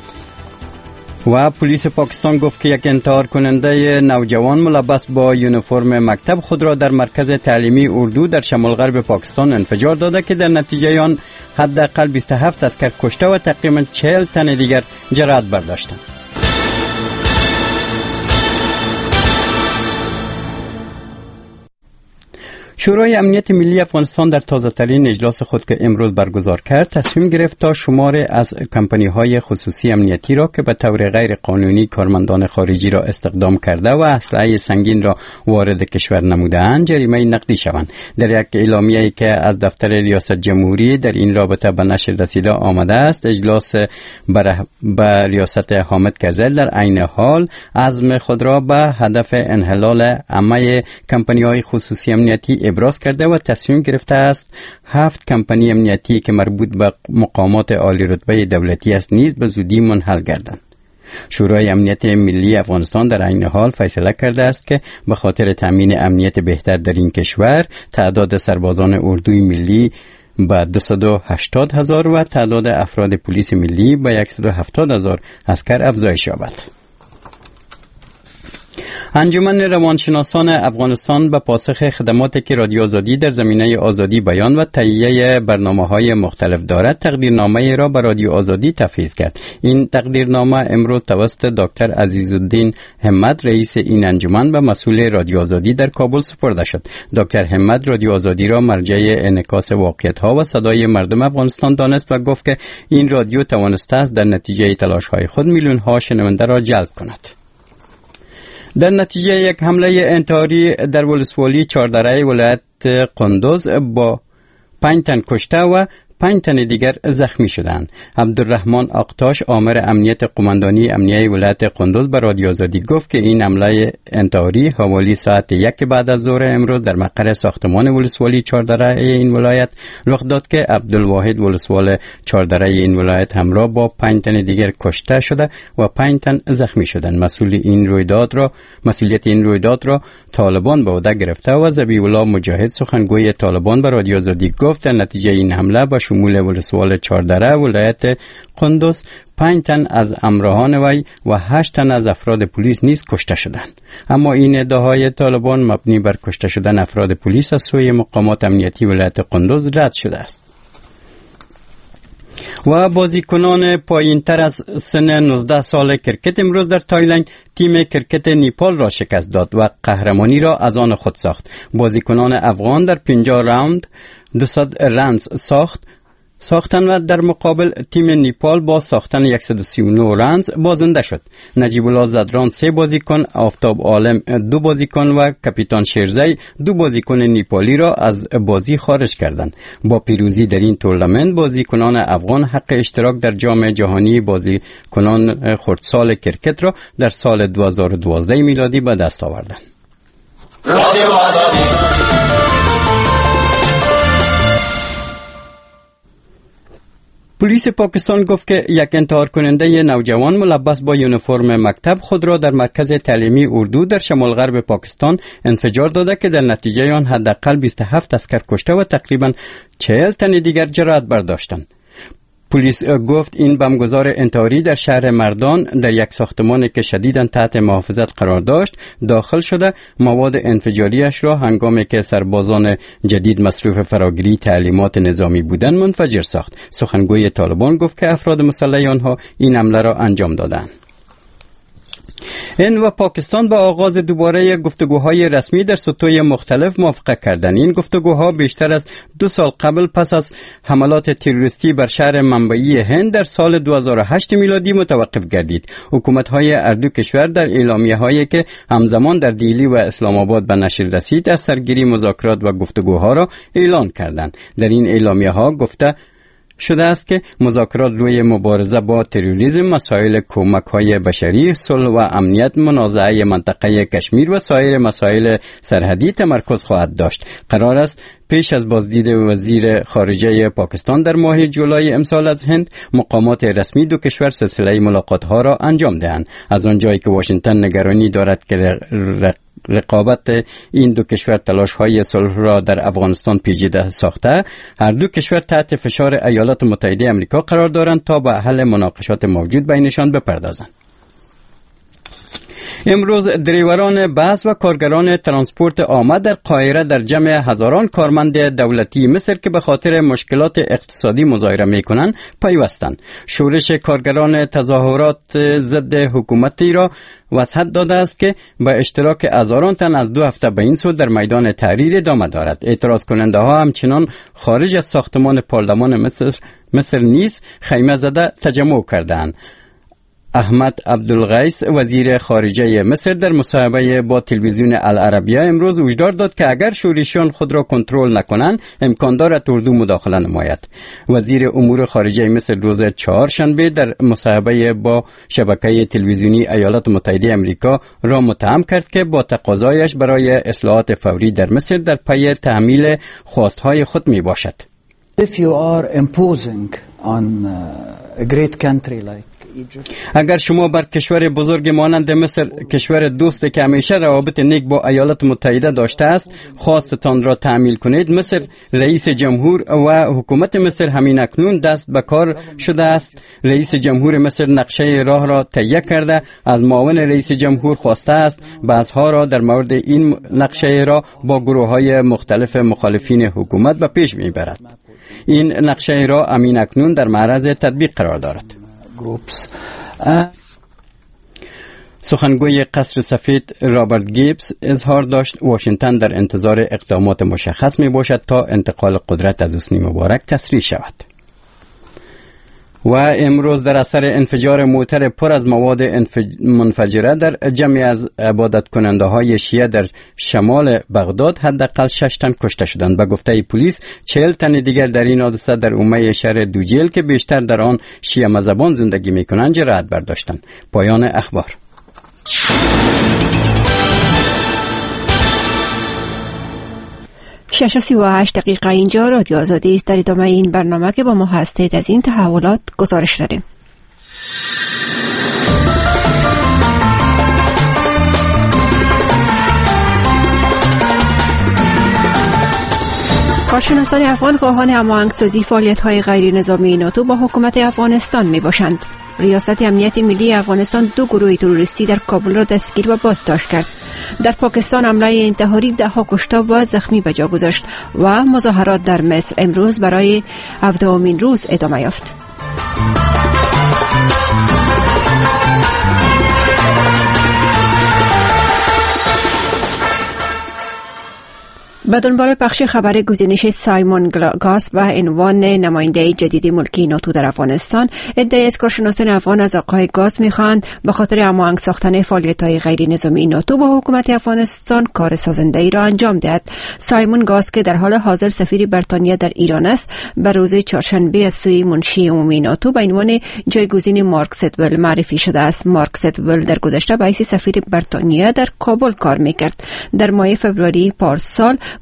و پلیس پاکستان گفت که یک انتحار کننده نوجوان ملبس با یونیفرم مکتب خود را در مرکز تعلیمی اردو در شمال غرب پاکستان انفجار داده که در نتیجه آن حداقل بیست و هفت عسکر کشته و تقریباً چهل تن دیگر جراحت برداشتند. شورای امنیت ملی افغانستان در تازه‌ترین اجلاس خود که امروز برگزار کرد تصمیم گرفت تا شماری از کمپانی‌های خصوصی امنیتی را که به طور غیر قانونی کارمندان خارجی را استخدام کرده و اسلحه سنگین را وارد کشور نموده‌اند جریمه نقدی شوند. در یک اعلامیه‌ای که از دفتر ریاست جمهوری در این رابطه به نشر رسیده آمده است، اجلاس به ریاست حامد کرزل در عین حال عزم خود را به هدف انحلال همه کمپانی‌های خصوصی امنیتی ابراز کرده و تصمیم گرفته است هفت کمپانی امنیتی که مربوط به مقامات عالی رتبه دولتی است نیز به زودی منحل گردند. شورای امنیت ملی افغانستان در عین حال فیصله کرده است که به خاطر تامین امنیت بهتر در این کشور تعداد سربازان اردوی ملی به دویست و هشتاد هزار و تعداد افراد پلیس ملی به صد و هفتاد هزار عسکر افزایش یابد. انجمن روانشناسان افغانستان به پاسخ خدماتی که رادیو آزادی در زمینه آزادی بیان و تهیه برنامه‌های مختلف دارد تقدیرنامه را به رادیو آزادی تفویض کرد. این تقدیرنامه امروز توسط دکتر عزیزالدین همت رئیس این انجمن به مسئول رادیو آزادی در کابل سپرده شد. دکتر همت رادیو آزادی را مرجع انعکاس واقعیت‌ها و صدای مردم افغانستان دانست و گفت که این رادیو توانسته است در نتیجه تلاش‌های خود میلیون‌ها شنونده را جلب کند. در نتیجه یک حمله انتحاری در ولسوالی چهاردره ولایت قندوز با پنج تن کشته و پنج تن دیگر زخمی شدند. عبدالرحمن آقتاش آمر امنیت قماندانی امنیه ولایت قندوز به رادیو آزادی گفت که این حمله انتحاری حوالی ساعت یک بعد از ظهر امروز در مقر ساختمان ولسوالی چهاردره این ولایت رخ داد که عبدالواحد ولسوال چهاردره این ولایت همراه با پنج تن دیگر کشته شده و پنج تن زخمی شدند. مسئول این رویداد را مسئولیت این رویداد را طالبان به عهده گرفته و ذبیح الله مجاهد سخنگوی طالبان به رادیو آزادی گفت در نتیجه این حمله به شمول ولسوال چهاردره ولایت قندوز پنج تن از همراهان وی و هشت تن از افراد پلیس نیز کشته شدند. اما این ادعاهای طالبان مبنی بر کشته شدن افراد پلیس از سوی مقامات امنیتی ولایت قندوز رد شده است. و بازیکنان پایینتر از سن نوزده سال کرکت امروز در تایلند تیم کرکت نیپال را شکست داد و قهرمانی را از آن خود ساخت. بازیکنان افغان در پنجاه راوند دویست رنز ساخت ساختن و در مقابل تیم نیپال با ساختن صد و سی و نه رنز بازنده شد. نجیب الله زدران سه بازیکن، آفتاب عالم دو بازیکن و کاپیتان شیرزی دو بازیکن نیپالی را از بازی خارج کردند. با پیروزی در این تورنمنت بازیکنان افغان حق اشتراک در جام جهانی بازیکنان خردسال کرکت را در سال دو هزار و دوازده میلادی به دست آوردند. رادیو آزادی پلیس پاکستان گفت که یک انتحار کننده نوجوان ملبس با یونیفرم مکتب خود را در مرکز تعلیمی اردو در شمال غرب پاکستان انفجار داده که در نتیجه آن حداقل بیست و هفت عسکر کشته و تقریبا چهل تن دیگر جراحت برداشتند. پلیس گفت این بمبگذار انتحاری در شهر مردان در یک ساختمان که شدیداً تحت محافظت قرار داشت داخل شده مواد انفجاریش را هنگامی که سربازان جدید مصروف فراگیری تعلیمات نظامی بودند منفجر ساخت. سخنگوی طالبان گفت که افراد مسلح آنها این حمله را انجام دادند. هند و پاکستان با آغاز دوباره گفتگوهای رسمی در سطوح مختلف موافقت کردند. این گفتگوها بیشتر از دو سال قبل پس از حملات تروریستی بر شهر منبعی هند در سال دو هزار و هشت میلادی متوقف گردید. حکومت‌های هر دو کشور در اعلامیه‌هایی که همزمان در دیلی و اسلام آباد به نشر رسید از سرگیری مذاکرات و گفتگوها را اعلان کردند. در این اعلامیه‌ها گفته شده است که مذاکرات روی مبارزه با تروریسم، مسائل کمک‌های بشری، صلح و امنیت، منازعه منطقه کشمیر و سایر مسائل سرحدی تمرکز خواهد داشت. قرار است پیش از بازدید وزیر خارجه پاکستان در ماه جولای امسال از هند، مقامات رسمی دو کشور سلسله ملاقات‌ها را انجام دهند. از آنجایی که واشنگتن نگرانی دارد که رق رقابت این دو کشور تلاش‌های صلح را در افغانستان پیچیده ساخته، هر دو کشور تحت فشار ایالات متحده آمریکا قرار دارند تا به حل مناقشات موجود بینشان بپردازند. امروز دریوران بس و کارگران ترانسپورت عامه در قاهره در جمع هزاران کارمند دولتی مصر که به خاطر مشکلات اقتصادی مظاهره می‌کنند پیوستند. شورش کارگران تظاهرات ضد حکومتی را وسعت داده است که به اشتراک هزاران تن از دو هفته به این سو در میدان تحریر ادامه دارد. اعتراض کننده ها همچنان خارج از ساختمان پارلمان مصر مصر نیز خیمه زده تجمع کردند. احمد عبدالغیث وزیر خارجه مصر در مصاحبه با تلویزیون العربیه امروز هشدار داد که اگر شورشیان خود را کنترل نکنند امکان دارد اردو مداخله نماید. وزیر امور خارجه مصر روز چهارشنبه در مصاحبه با شبکه تلویزیونی ایالات متحده آمریکا را متهم کرد که با تقاضایش برای اصلاحات فوری در مصر در پی تحمیل خواستهای خود می باشد. If you are imposing on a great country like اگر شما بر کشور بزرگ مانند مصر، کشور دوستی که همیشه روابط نیک با ایالات متحده داشته است، خواستتان را تعمیل کنید. مصر رئیس جمهور و حکومت مصر همین اکنون دست به کار شده است. رئیس جمهور مصر نقشه راه را تهیه کرده، از معاون رئیس جمهور خواسته است بعضها را در مورد این نقشه راه با گروه‌های مختلف مخالفین حکومت به پیش میبرد. این نقشه راه همین اکنون در معرض تطبیق قرار دارد. سخنگوی قصر سفید رابرت گیبز اظهار داشت واشنگتن در انتظار اقدامات مشخص می باشد تا انتقال قدرت از حسنی مبارک تسریع شود. و امروز در اثر انفجار موتر پر از مواد منفجره در جمعی از عبادت کننده های شیعه در شمال بغداد حداقل شش تن کشته شدند. به گفته پلیس چهل تن دیگر در این حادثه در حومه شهر دوجیل که بیشتر در آن شیعه مذهبان زندگی میکنند جراحت برداشتند. پایان اخبار. شش و سی و هشت دقیقه اینجا رادیو آزادی است. در ادامه این برنامه که با ما هستید از این تحولات گزارش داریم. کارشناسان افغان خواهان هماهنگسازی فعالیت‌های غیر نظامی ناتو با حکومت افغانستان می‌باشند. ریاست امنیت ملی افغانستان دو گروه تروریستی در کابل را دستگیر و بازداشت کرد. در پاکستان حمله انتحاری ده ها کشته و زخمی به جا گذاشت و مظاهرات در مصر امروز برای هفدهمین روز ادامه یافت. به دنبال پخش خبر گزینش سایمون گاس به عنوان نماینده جدید ملکی ناتو در افغانستان، ادعای از کارشناسان افغان از آقای گاس می‌خواهند به خاطر هماهنگ ساختن فعالیت‌های غیر نظامی ناتو با حکومت افغانستان کار سازنده‌ای را انجام دهد. سایمون گاس که در حال حاضر سفیر بریتانیا در ایران است، به روز چهارشنبه از سوی منشی عمومی ناتو به عنوان جایگزین مارک سدول معرفی شده است. مارک سدول در گذشته به حیث سفیر بریتانیا در کابل کار می‌کرد. در ماه فوریه پارسال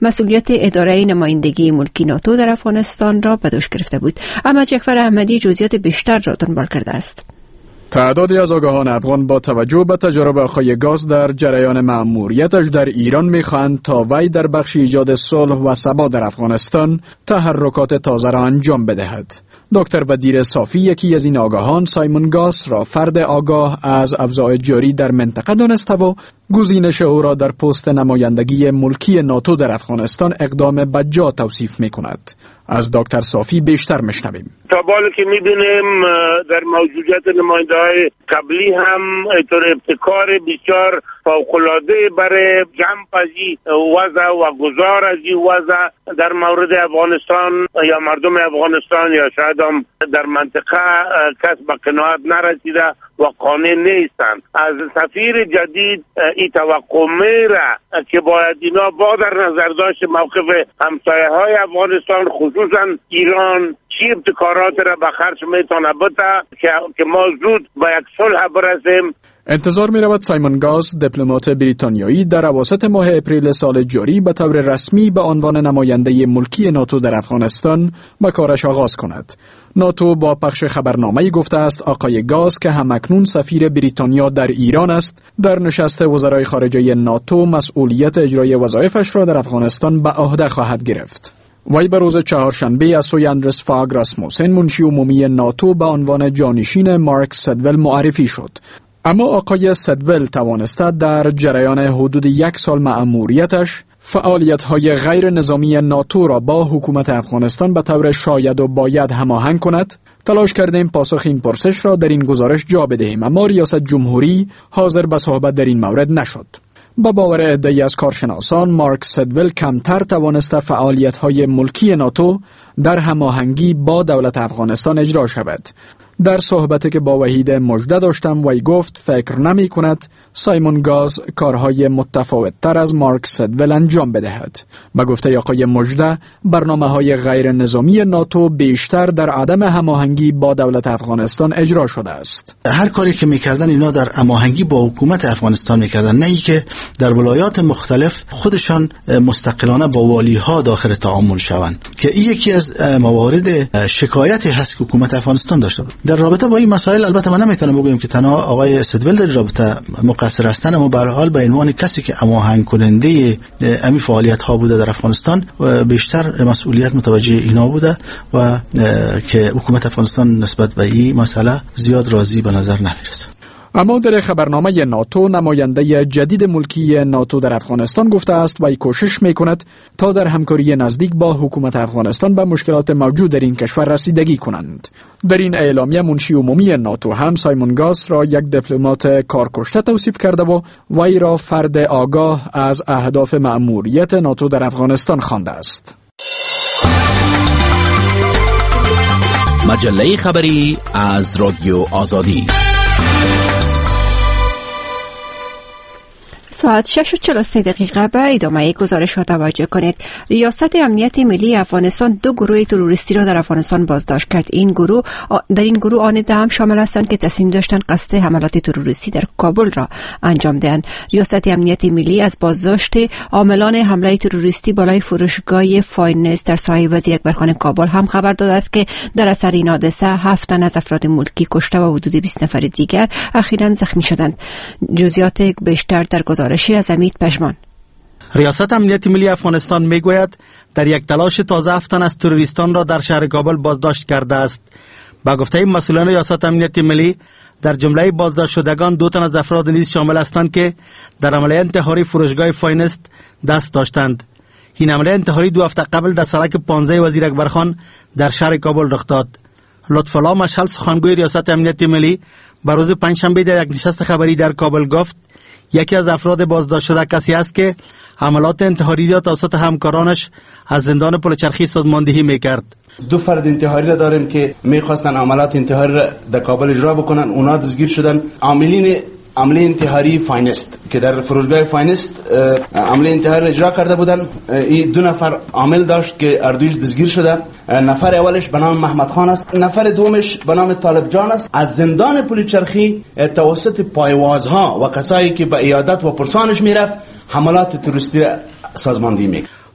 مسئولیت اداره نمایندگی ملکی ناتو در افغانستان را به دوش گرفته بود. اما جعفر احمدی جزئیات بیشتر را دنبال کرده است. تعدادی از آگاهان افغان با توجه به تجارب آقای گاز در جریان مأموریتش در ایران می‌خواهند تا وی در بخش ایجاد صلح و ثبات در افغانستان تحرکات تازه را انجام بدهد. دکتر بدیر صافی یکی از این آگاهان سایمون گاز را فرد آگاه از اوضاع جاری در منطقه دانسته و گزینش او را در پست نمایندگی ملکی ناتو در افغانستان اقدام بجا توصیف می‌کند. از دکتر صافی بیشتر میشنویم. تا بالا که می‌بینیم در موجودیت نماینده‌های قبلی هم اینطور ابتکار بسیار فوق‌العاده برای جمع پذی وضع و گذار از این وضع در مورد افغانستان یا مردم افغانستان یا شاید هم در منطقه کس به قناعت نرسیده و قانع نیستند. از سفیر جدید این توقع میره که باید اینا با در نظر داشت موقف همسایه‌های افغانستان خصوصا ایران چی ابتکارات را به خرج میتونه بده که ما زود به یک صلح برسیم. انتظار می رود سایمون گاز دیپلمات بریتانیایی در اواسط ماه اپریل سال جاری به طور رسمی به عنوان نماینده ملکی ناتو در افغانستان به کارش آغاز کند. ناتو با پخش خبرنامه‌ای گفته است آقای گاز که همکنون سفیر بریتانیا در ایران است در نشست وزرای خارجه ناتو مسئولیت اجرای وظایفش را در افغانستان به عهده خواهد گرفت. وی به روز چهارشنبه از سوی اندرس فاگ راسموسن منشی عمومی ناتو به عنوان جانشین مارک سدول معرفی شد. اما آقای سدول توانسته در جریان حدود یک سال مأموریتش فعالیت‌های غیر نظامی ناتو را با حکومت افغانستان به طور شاید و باید هماهنگ کند. تلاش کردیم پاسخ این پرسش را در این گزارش جا بدهیم، اما ریاست جمهوری حاضر به صحبت در این مورد نشد. با باور عده‌ای از کارشناسان مارک سدول کمتر توانسته فعالیت‌های ملکی ناتو در هماهنگی با دولت افغانستان اجرا شود. در صحبتی که با وحید مجده داشتم وی گفت فکر نمی کند سایمون گاز کارهای متفاوت تر از مارک سدول انجام بدهد. با گفته آقای مجده برنامه های غیر نظامی ناتو بیشتر در عدم هماهنگی با دولت افغانستان اجرا شده است. هر کاری که میکردن اینا در هماهنگی با حکومت افغانستان میکردن، نه ای که در ولایات مختلف خودشان مستقلانه با والی ها داخل تعامل شوند، که این یکی از موارد شکایتی هست که حکومت افغانستان داشته. در رابطه با این مسائل البته من نمیتونم بگویم که تنها آقای سدول در رابطه مقصر هستند، اما به هر حال به عنوان کسی که هماهنگ کننده امی فعالیت ها بوده در افغانستان بیشتر مسئولیت متوجه اینا بوده و که حکومت افغانستان نسبت به این مسئله زیاد راضی به نظر نمیرسه. اما در خبرنامه ناتو نماینده جدید ملکی ناتو در افغانستان گفته است و کوشش میکند تا در همکاری نزدیک با حکومت افغانستان به مشکلات موجود در این کشور رسیدگی کنند. در این اعلامیه منشی عمومی ناتو هم سایمون گاز را یک دیپلمات کارکشته توصیف کرده و وی را فرد آگاه از اهداف مأموریت ناتو در افغانستان خوانده است. مجله خبری از رادیو آزادی. ساعت شش و چهل و سه دقیقه به ادامه گزارش ها توجه کنید. ریاست امنیت ملی افغانستان دو گروه تروریستی را در افغانستان بازداشت کرد. این گروه در این گروه آن ده هم شامل هستند که تصمیم داشتند قصد حملات تروریستی در کابل را انجام دهند. ریاست امنیت ملی از بازداشت عاملان حمله تروریستی بالای فروشگاه فایننس در سایه وزیر اکبرخان کابل هم خبر داده است که در اثر این حادثه هفت تن از افراد ملکی کشته و حدود بیست نفر دیگر اخیراً زخمی شدند. جزئیات بیشتر در گزارش از امید پشمان. ریاست امنیت ملی افغانستان میگوید در یک تلاش تازه هفت تن از تروریستان را در شهر کابل بازداشت کرده است. با گفته مسئولان ریاست امنیت ملی در جمله بازداشت شدگان دو تن از افراد نیز شامل هستند که در عملیه انتحاری فروشگاه فاینست دست داشتند. این عملیه انتحاری دو هفته قبل در سرک پانزده وزیر اکبرخان در شهر کابل رخ داد. لطف الله مشعل سخنگوی ریاست امنیت ملی بر روز پنجشنبه در یک نشست خبری در کابل گفت یکی از افراد بازداشت شده کسی است که عملات انتحاری را توسط همکارانش از زندان پلچرخی سازماندهی میکرد. دو فرد انتحاری را داریم که میخواستن عملات انتحاری را در کابل اجرا بکنن، اونا دستگیر شدن. عاملین عمله انتحاری فاینست که در فروشگاه فاینست عمله انتحاری اجرا کرده بودن، این دو نفر عامل داشت که اردویش دستگیر شده. نفر اولش به نام محمد خان است، نفر دومش به نام طالب جان است. از زندان پلیچرخی توسط پایوازها و کسایی که به عیادت و پرسانش میرفت حملات تروریستی سازماندهی میکرد.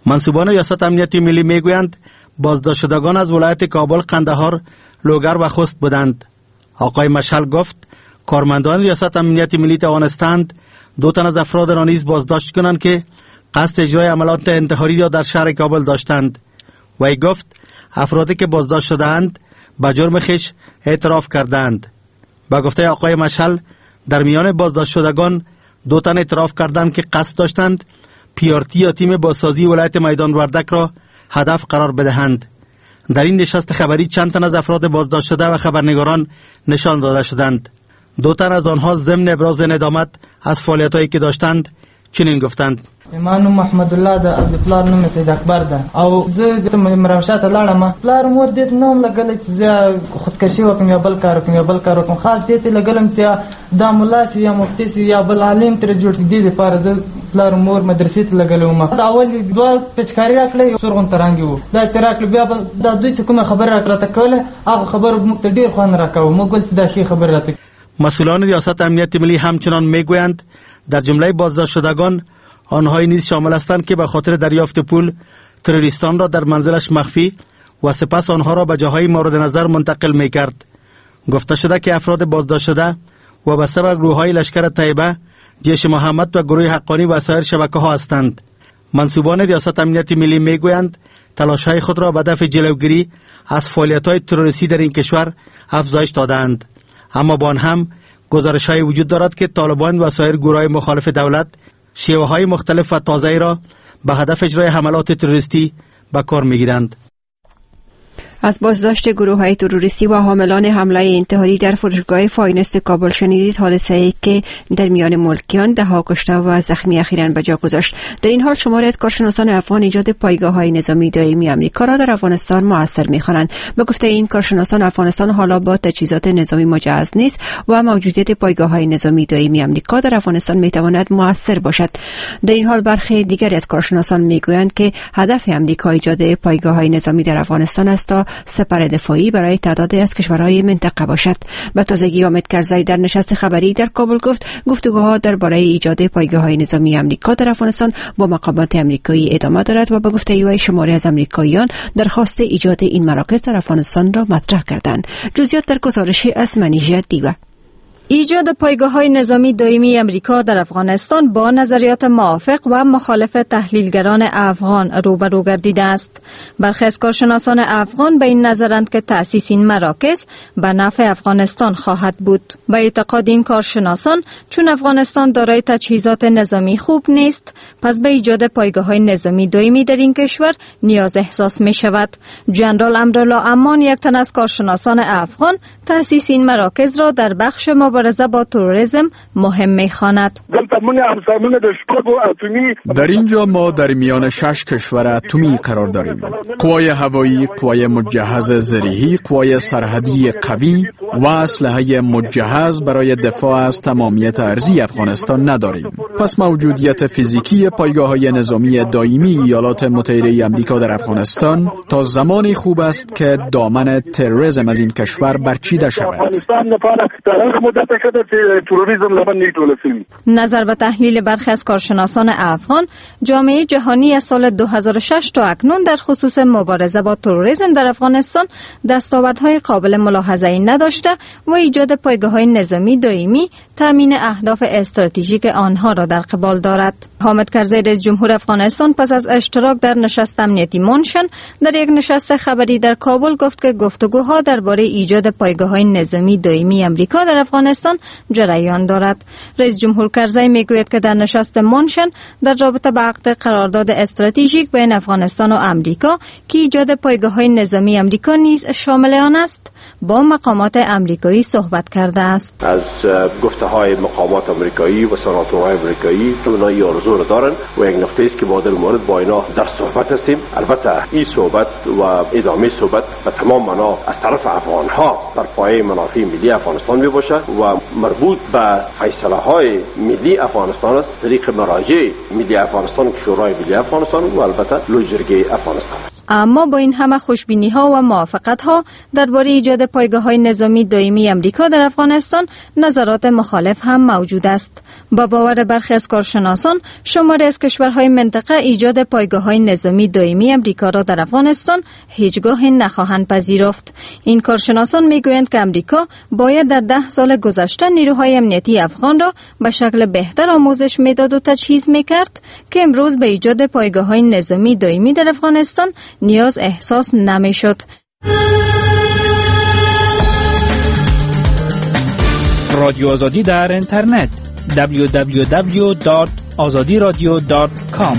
منصوبان ریاست امنیتی ملی میگویند بازداشت شدگان از ولایت کابل، قندهار، لوگر و خوست بودند. آقای مشعل گفت کارمندان ریاست امنیتی ملی توانستند دو تن از افراد را نیز بازداشت کنند که قصد اجرای عملیات انتحاری را در شهر کابل داشتند. وی گفت افرادی که بازداشت شدند به جرم خویش اعتراف کردند. با گفته آقای مشعل در میان بازداشت شدگان دو تن اعتراف کردند که قصد داشتند پیارتی یا تیم بازسازی ولایت میدان وردک را هدف قرار بدهند. در این نشست خبری چند تن از افراد بازداشت شده و خبرنگاران نشان داده شدند. دو تن از آنها ضمن ابراز ندامت از فعالیت‌هایی که داشتند چنین گفتند: ایمان محمد الله د عبد پلار نوم سید اکبر ده او زه د مروشات لاړم پلار مور دې نوم لګل چې زه خودکشي وکم یا بل کار وکم یا بل کار وکم خاص دې لګلم چې د مولا سی یا مفتی سی یا بل عالم تر جوړ دي د فار زه پلار مور مدرسې ته لګلم دا اول دوه پچکاری راکړې سرغون ترانګي وو دا تراکل بیا دا دوی څه کومه خبر راکړه ته کوله هغه خبر موږ ډیر خوان راکاو موږ ول چې دا شی خبر راته. مسئولان ریاست امنیتی ملی همچنان میگویند در جمله بازداشت شدگان آنهایی نیز شامل هستند که به خاطر دریافت پول تروریستان را در منزلش مخفی و سپس آنها را به جاهای مورد نظر منتقل می کرد. گفته شده که افراد بازداشت شده وابسته به گروه‌های لشکر طیبه، جیش محمد و گروه حقانی و سایر شبکه ها هستند. منصوبان ریاست امنیتی ملی می گویند تلاش‌های خود را به دفع جلوگیری از فعالیت‌های تروریستی در این کشور افزایش دادند. اما با آن هم گزارش‌های وجود دارد که طالبان و سایر گروه‌های مخالف دولت شیوه‌های مختلف و تازه‌ای را به هدف اجرای حملات تروریستی به کار می‌گیرند. از بازداشت گروه‌های تروریستی و حاملان حمله انتحاری در فروشگاه فاینست کابل شنیدید. حادثه‌ای که در میان ملکیان ده‌ها کشته و زخمی اخیراً به جا گذاشت. در این حال شماری از کارشناسان افغان ایجاد پایگاه‌های نظامی دائمی آمریکا را در افغانستان مؤثر می‌خوانند. به گفته این کارشناسان افغانستان حالا با تجهیزات نظامی مجهز نیست و موجودیت پایگاه‌های نظامی دائمی آمریکا در افغانستان می‌تواند مؤثر باشد. در این حال برخی دیگری از کارشناسان می‌گویند که هدف آمریکا ایجاد پایگاه‌های نظامی در افغانستان است تا سپر دفاعی برای تعدادی از کشورهای منطقه باشد. به تازگی حامد کرزی در نشست خبری در کابل گفت گفتگوها درباره ایجاد پایگاه‌های نظامی آمریکا در افغانستان با مقامات آمریکایی ادامه دارد و به گفته او شماری از آمریکاییان درخواست ایجاد این مراکز در افغانستان را مطرح کردند. جزئیات در گزارش از منیژه دیوه. ایجاد پایگاه‌های نظامی دائمی امریکا در افغانستان با نظریات موافق و مخالف تحلیلگران افغان روبرو گردیده است. برخی از کارشناسان افغان به این نظرند که تأسیس این مراکز به نفع افغانستان خواهد بود. به اعتقاد این کارشناسان چون افغانستان دارای تجهیزات نظامی خوب نیست، پس به ایجاد پایگاه‌های نظامی دائمی در این کشور نیاز احساس می شود. جنرال امرالله امان، یک تن از کارشناسان افغان، تأسیس این مراکز را در بخش مبارزه با تروریسم مهم می‌خواند. در اینجا ما در میان شش کشور اتمی قرار داریم. قوای هوایی، قوای مجهز زرهی، قوای سرحدی قوی و اسلحه مجهز برای دفاع از تمامیت ارضی افغانستان نداریم. پس موجودیت فیزیکی پایگاه‌های نظامی دائمی ایالات متحده آمریکا در افغانستان تا زمانی خوب است که دامن تروریسم از این کشور برچیده شود. نظر به تحلیل برخی از کارشناسان افغان، جامعه جهانی از سال دو هزار و شش تا اکنون در خصوص مبارزه با تروریسم در افغانستان دستاوردهای قابل ملاحظه‌ای نداشته و ایجاد پایگاه‌های نظامی دائمی تامین اهداف استراتژیک آنها را در قبال دارد. حامد کرزی رئیس جمهور افغانستان پس از اشتراک در نشست امنیتی مونشن در یک نشست خبری در کابل گفت که گفتگوها درباره ایجاد پایگاه‌های نظامی دائمی آمریکا در افغانستان جریان دارد. رئیس جمهور کرزی میگوید که در نشست مونشن در رابطه با عقد قرارداد استراتژیک بین افغانستان و آمریکا که ایجاد پایگاه‌های نظامی آمریکا نیز شامل آن است، با مقامات آمریکایی صحبت کرده است. از گفته‌های مقامات آمریکایی و سناتورهای آمریکایی اونا این آرزو را دارن و یک نقطه است که ما در مورد با اینا در صحبت هستیم. البته این صحبت و ادامه صحبت به تمام معنا از طرف افغان‌ها بر پایه منافع ملی افغانستان می باشه و مربوط به فیصله‌های ملی افغانستان است، طریق مراجع ملی افغانستان، شورای ملی افغانستان و البته لوی جرگه افغانستان. اما با این همه خوشبینی ها و موافقت ها درباره ایجاد پایگاه های نظامی دائمی امریکا در افغانستان نظرات مخالف هم موجود است. با باور برخی از کارشناسان، شماری از کشورهای منطقه ایجاد پایگاه های نظامی دائمی امریکا را در افغانستان هیچگاه نخواهند پذیرفت. این کارشناسان میگویند که امریکا باید در ده سال گذشته نیروهای امنیتی افغان را به شکل بهتر آموزش میداد و تجهیز میکرد که امروز به ایجاد پایگاه های نظامی دائمی در افغانستان نیاز احساس نمیشد. رادیو آزادی در اینترنت دبلیو دبلیو دبلیو دات آزادی رادیو دات کام.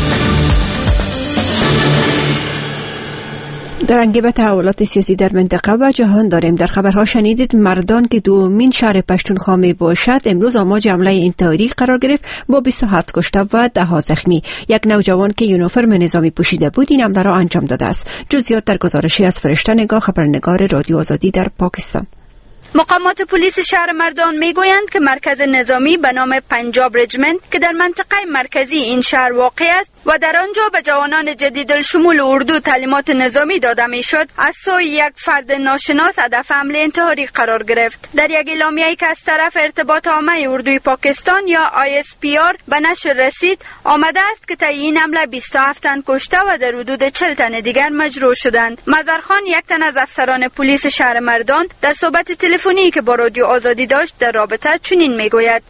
در انگیب تحولات سیاسی در منطقه و جهان داریم. در خبرها شنیدید مردان که دومین شهر پشتونخوا می باشد امروز آماج حمله انتحاری قرار گرفت با بیست و هفت کشته و ده ها زخمی. یک نوجوان که یونیفرم نظامی پوشیده بود این حمله را انجام داده است. جزئیات در گزارشی از فرشته نگاه، خبرنگار رادیو آزادی در پاکستان. مقامات پلیس شهر مردان میگویند که مرکز نظامی به نام پنجاب رجمنت که در منطقه مرکزی این شهر واقع است و در آنجا به جوانان جدیدالشمول اردو تعلیمات نظامی داده میشد، از سوی یک فرد ناشناس هدف حمله انتحاری قرار گرفت. در یک اعلامیه‌ای که از طرف ارتباط عامه اردوی پاکستان یا آی اس پی آر به نشر رسید، آمده است که طی این حمله بیست و هفت تن کشته و در حدود چهل تن دیگر مجروح شدند. مظهرخان، یک تن از افسران پلیس شهر مردان، در صحبت تلفنی که با رادیو آزادی داشت در رابطه چنین میگوید: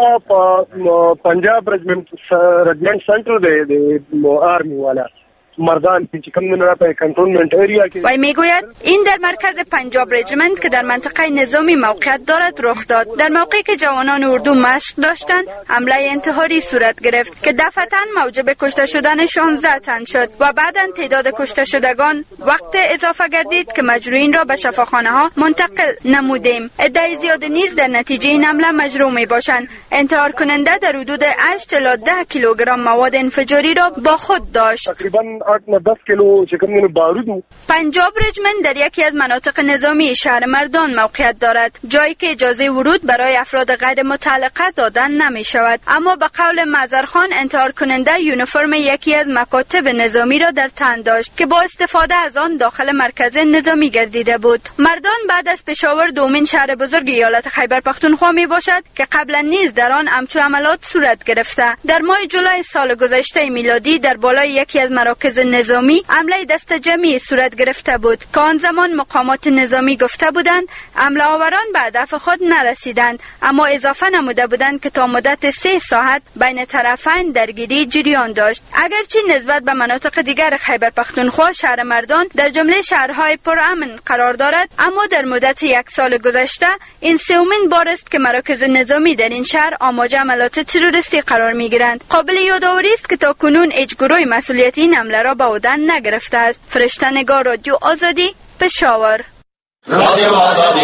پنجاب رجمنت رجمنت سنټر د آرمی والا مردان چې کوم نه په کنټرولمنت ایریا کې وای میگوید این در مرکز پنجاب رجمنت که در منطقه نظامی موقعیت دارد رخ داد. در موقعی که جوانان اردو مشق داشتند حمله انتحاری صورت گرفت که دفعتاً موجب کشته شدن شانزده تن شد و بعداً تعداد کشته شدگان وقت اضافه گردید که مجروحین را به شفاخانه ها منتقل نمودیم. ادعای زیاد نیز در نتیجه این حمله مجروح می باشند. انتحار کننده در حدود هشت الی ده کیلوگرم مواد انفجاری را با خود داشت. تقریباً آठ نه دس کیلو چې کوم بارود. پنجاب رجمنت در یکی از مناطق نظامی شهر مردان موقعیت دارد، جایی که اجازه ورود برای افراد غیر متعلقه دادن نمی شود. اما به قول مظهرخان انتحار کننده یونیفرم یکی از مکاتب نظامی را در تن داشت که با استفاده از آن داخل مرکز نظامی گردیده بود. مردان بعد از پشاور دومین شهر بزرگ ایالت خیبر پختونخوا می باشد که قبلا نیز در آن همچون عملات صورت گرفته. در ماه جولای سال گذشته میلادی در بالای یکی از مراکز نظامی حمله دست جمعی صورت گرفته بود که آن زمان مقامات نظامی گفته بودند حمله آوران به هدف خود نرسیدند، اما اضافه نموده بودند که تا مدت سه ساعت بین طرفین درگیری جریان داشت. اگرچه نسبت به مناطق دیگر خیبر پختونخوا شهر مردان در جمله شهرهای پرامن قرار دارد، اما در مدت یک سال گذشته این سومین بار است که مراکز نظامی در این شهر آماج عملات تروریستی قرار میگیرند. قابل یادآوری است که تا کنون هیچ گروهی مسئولیت این حمله را به عهده نگرفته است. فرشته نگار، رادیو آزادی، پشاور. رادیو آزادی.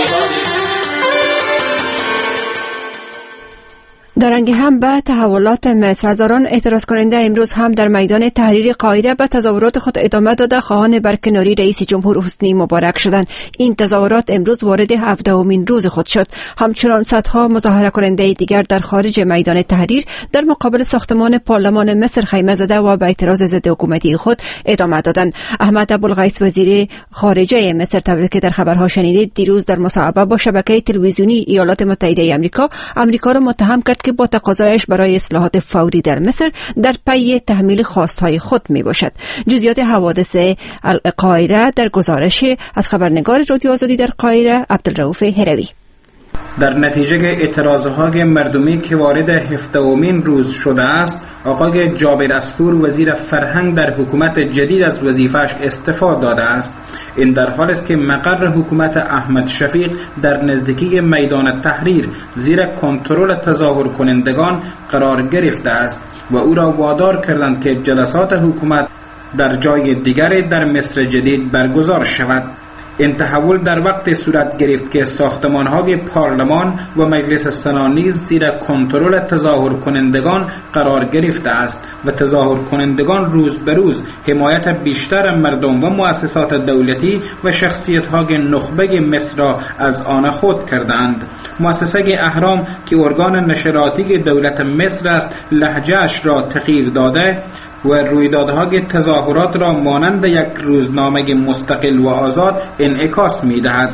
در رنگ هم به تحولات مصر، هزاران اعتراض کننده امروز هم در میدان تحریر قاهره به تظاهرات خود ادامه داده خواهان برکناری رئیس جمهور حسنی مبارک شدند. این تظاهرات امروز وارد هفدهمین روز خود شد. همچنان صدها مظاهره کننده دیگر در خارج میدان تحریر در مقابل ساختمان پارلمان مصر خیمه زده و به اعتراض ضد حکومتی خود ادامه دادند. احمد ابوالغیث وزیر خارجه مصر طوری که در خبرها شنیدید دیروز در مصاحبه با شبکه تلویزیونی ایالات متحده آمریکا آمریکا را متهم کرد که با تقاضایش برای اصلاحات فوری در مصر در پی تحمیل خواستهای خود می باشد. جزئیات حوادث القاهره در گزارش از خبرنگار رادیو آزادی در قاهره عبدالرؤوف هروی. در نتیجه اعتراضهای مردمی که وارد هفدهمین روز شده است، آقای جابر عصفور وزیر فرهنگ در حکومت جدید از وظیفه‌اش استعفا داده است. این در حال است که مقر حکومت احمد شفیق در نزدیکی میدان تحریر زیر کنترل تظاهر کنندگان قرار گرفته است و او را وادار کردند که جلسات حکومت در جای دیگری در مصر جدید برگزار شود. این تحول در وقت صورت گرفت که ساختمان‌های پارلمان و مجلس سنا نیز زیر کنترل تظاهر کنندگان قرار گرفته است و تظاهر کنندگان روز به روز حمایت بیشتر مردم و مؤسسات دولتی و شخصیت‌های نخبه مصر را از آن خود کردند. مؤسسه اهرام که ارگان نشراتی دولت مصر است لهجه‌اش را تغییر داده و رویدادهای تظاهرات را مانند یک روزنامه مستقل و آزاد انعکاس می دهد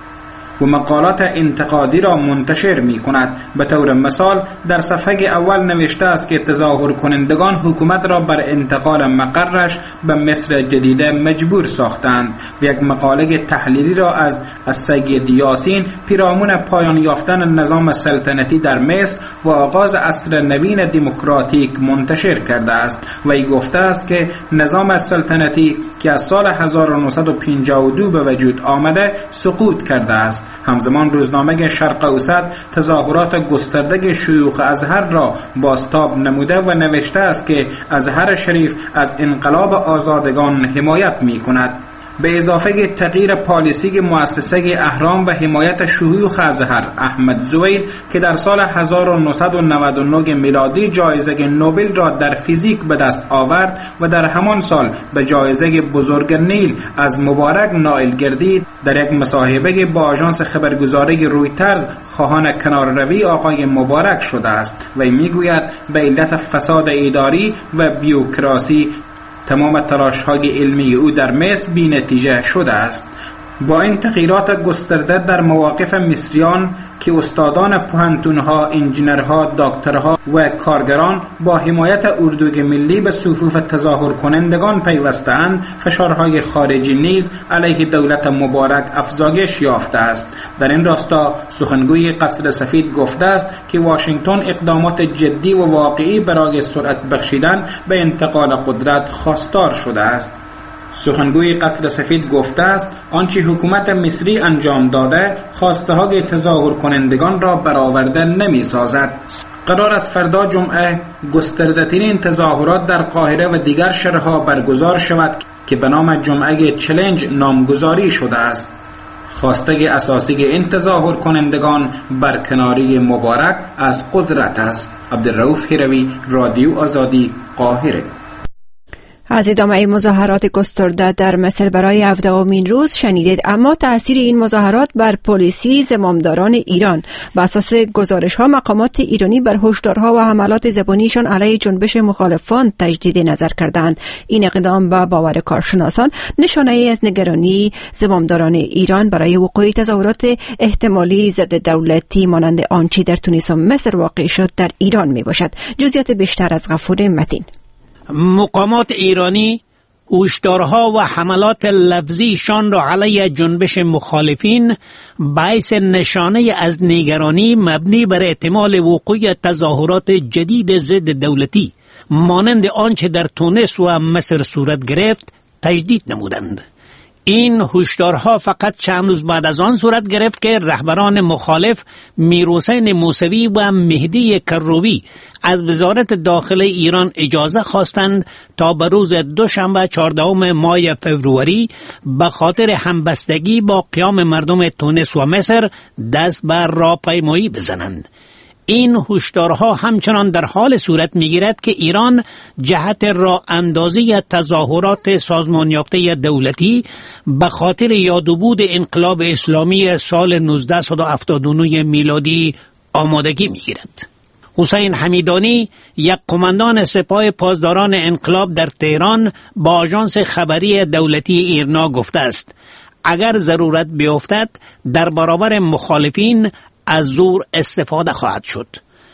و مقالات انتقادی را منتشر می کند. به طور مثال در صفحه اول نوشته است که تظاهر کنندگان حکومت را بر انتقال مقرش به مصر جدیده مجبور ساختند و یک مقاله تحلیلی را از السید یاسین پیرامون پایان یافتن نظام سلطنتی در مصر و آغاز عصر نوین دموکراتیک منتشر کرده است و ای گفته است که نظام سلطنتی که از سال هزار و نهصد و پنجاه و دو به وجود آمده سقوط کرده است. همزمان روزنامه شرق اوسط تظاهرات گسترده شیوخ ازهر را بازتاب نموده و نوشته است که ازهر شریف از انقلاب آزادگان حمایت می کند. به اضافه تغییر پالیسی مؤسسه اهرام و حمایت شیوخ ازهر احمد زویل که در سال هزار و نهصد و نود و نه میلادی جایزه نوبل را در فیزیک به دست آورد و در همان سال به جایزه بزرگ نیل از مبارک نائل گردید، در یک مصاحبه با آژانس خبرگزاری رویترز خواهان کنارروی آقای مبارک شده است و میگوید به علت فساد اداری و بیوکراسی تمام تلاش‌های علمی او در مصر بی نتیجه شده است. با این تغییرات گسترده در مواقف مصریان که استادان پوهنتون‌ها، انجینرها، دکترها و کارگران با حمایت اردوی ملی به صفوف تظاهر کنندگان پیوستند، فشارهای خارجی نیز علیه دولت مبارک افزایش یافته است. در این راستا سخنگوی قصر سفید گفته است که واشنگتن اقدامات جدی و واقعی برای سرعت بخشیدن به انتقال قدرت خواستار شده است. سخنگوی قصر سفید گفته است آنچه حکومت مصری انجام داده خواسته های تظاهر کنندگان را برآورده نمی سازد. قرار است فردا جمعه گسترده ترین تظاهرات در قاهره و دیگر شهرها برگزار شود که به نام جمعه چلنج نامگذاری شده است. خواسته اساسی این تظاهر کنندگان برکناری مبارک از قدرت است. عبدالرؤوف هروی، رادیو آزادی، قاهره. از ادامه مظاهرات گسترده در مصر برای هفدهمین روز شنیدید، اما تاثیر این مظاهرات بر پلیسی زمامداران ایران. بر اساس گزارش ها مقامات ایرانی بر هشدارها و حملات زبانیشان علیه جنبش مخالفان تجدید نظر کردند. این اقدام به باور کارشناسان نشانه ای از نگرانی زمامداران ایران برای وقوع تظاهرات احتمالی ضد دولتی مانند آنچه در تونس و مصر واقع شد در ایران می باشد. جزئیات بیشتر از غفور متین. مقامات ایرانی هشدارها و حملات لفظیشان را علیه جنبش مخالفین باعث نشانه از نگرانی مبنی بر احتمال وقوع تظاهرات جدید ضد دولتی مانند آنچه در تونس و مصر صورت گرفت تجدید نمودند. این هشدارها فقط چند روز بعد از آن صورت گرفت که رهبران مخالف میرحسین موسوی و مهدی کروبی از وزارت داخله ایران اجازه خواستند تا به روز دوشنبه چهاردهم ماه فوریه به خاطر همبستگی با قیام مردم تونس و مصر دست بر راهپیمایی بزنند. این هشدارها همچنان در حال صورت میگیرد که ایران جهت راه اندازی تظاهرات سازمان یافته دولتی به خاطر یادبود انقلاب اسلامی سال نوزده هفتاد و نه میلادی آمادگی میگیرد. حسین حمیدانی، یک قماندان سپاه پاسداران انقلاب در تهران، با آژانس خبری دولتی ایرنا گفته است اگر ضرورت بیفتد در برابر مخالفین از زور استفاده خواهد شد.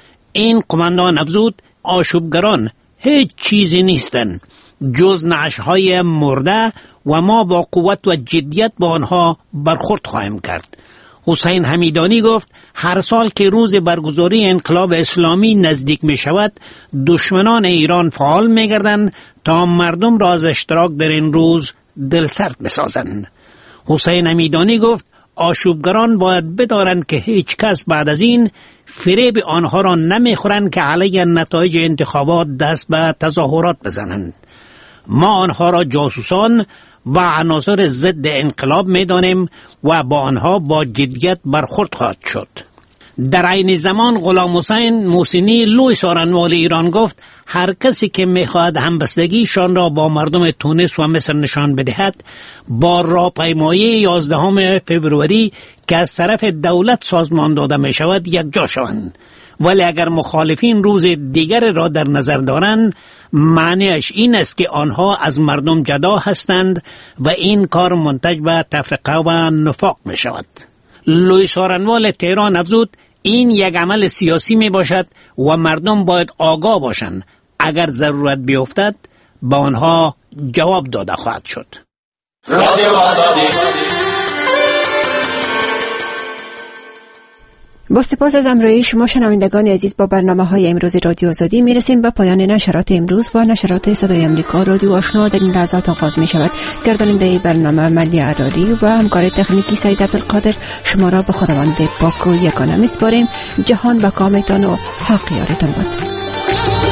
این قماندان افزود آشوبگران هیچ چیزی نیستند جز نعشهای مرده و ما با قوت و جدیت با آنها برخورد خواهیم کرد. حسین حمیدانی گفت هر سال که روز برگزاری انقلاب اسلامی نزدیک می شود دشمنان ایران فعال می گردند تا مردم را از اشتراک در این روز دلسرد بسازند. حسین حمیدانی گفت آشوبگران باید بدارند که هیچ کس بعد از این فریب آنها را نمیخورند که علیه نتایج انتخابات دست به تظاهرات بزنند. ما آنها را جاسوسان و عناصر ضد انقلاب میدانیم و با آنها با جدیت برخورد خواهد شد. در عین زمان غلام حسین محسنی لوی سارنوال ایران گفت هر کسی که میخواهد همبستگیشان را با مردم تونس و مصر نشان بدهد با راهپیمایی یازدهم فوریه که از طرف دولت سازمان داده می شود یک جا شوند ولی اگر مخالفین روز دیگر را در نظر دارند معنیش این است که آنها از مردم جدا هستند و این کار منتج به تفرقه و نفاق می شود. لوئیس آرنوال تهران افزود این یک عمل سیاسی می باشد و مردم باید آگاه باشند. اگر ضرورت بیفتد با آنها جواب داده خواهد شد. رادیو آزادی. با سپاس از همراهی شما شنوندگان عزیز، با برنامه های امروز رادیو آزادی می رسیم به پایان نشرات امروز و نشرات صدای امریکا رادیو آشنا در این لحظات آغاز می شود. گرداننده برنامه ملی عرالی و همکار تکنیکی سید عبدالقادر شما را به خداوند پاک و یگانه می سپاریم. جهان به کامتان و حق یارتان باد.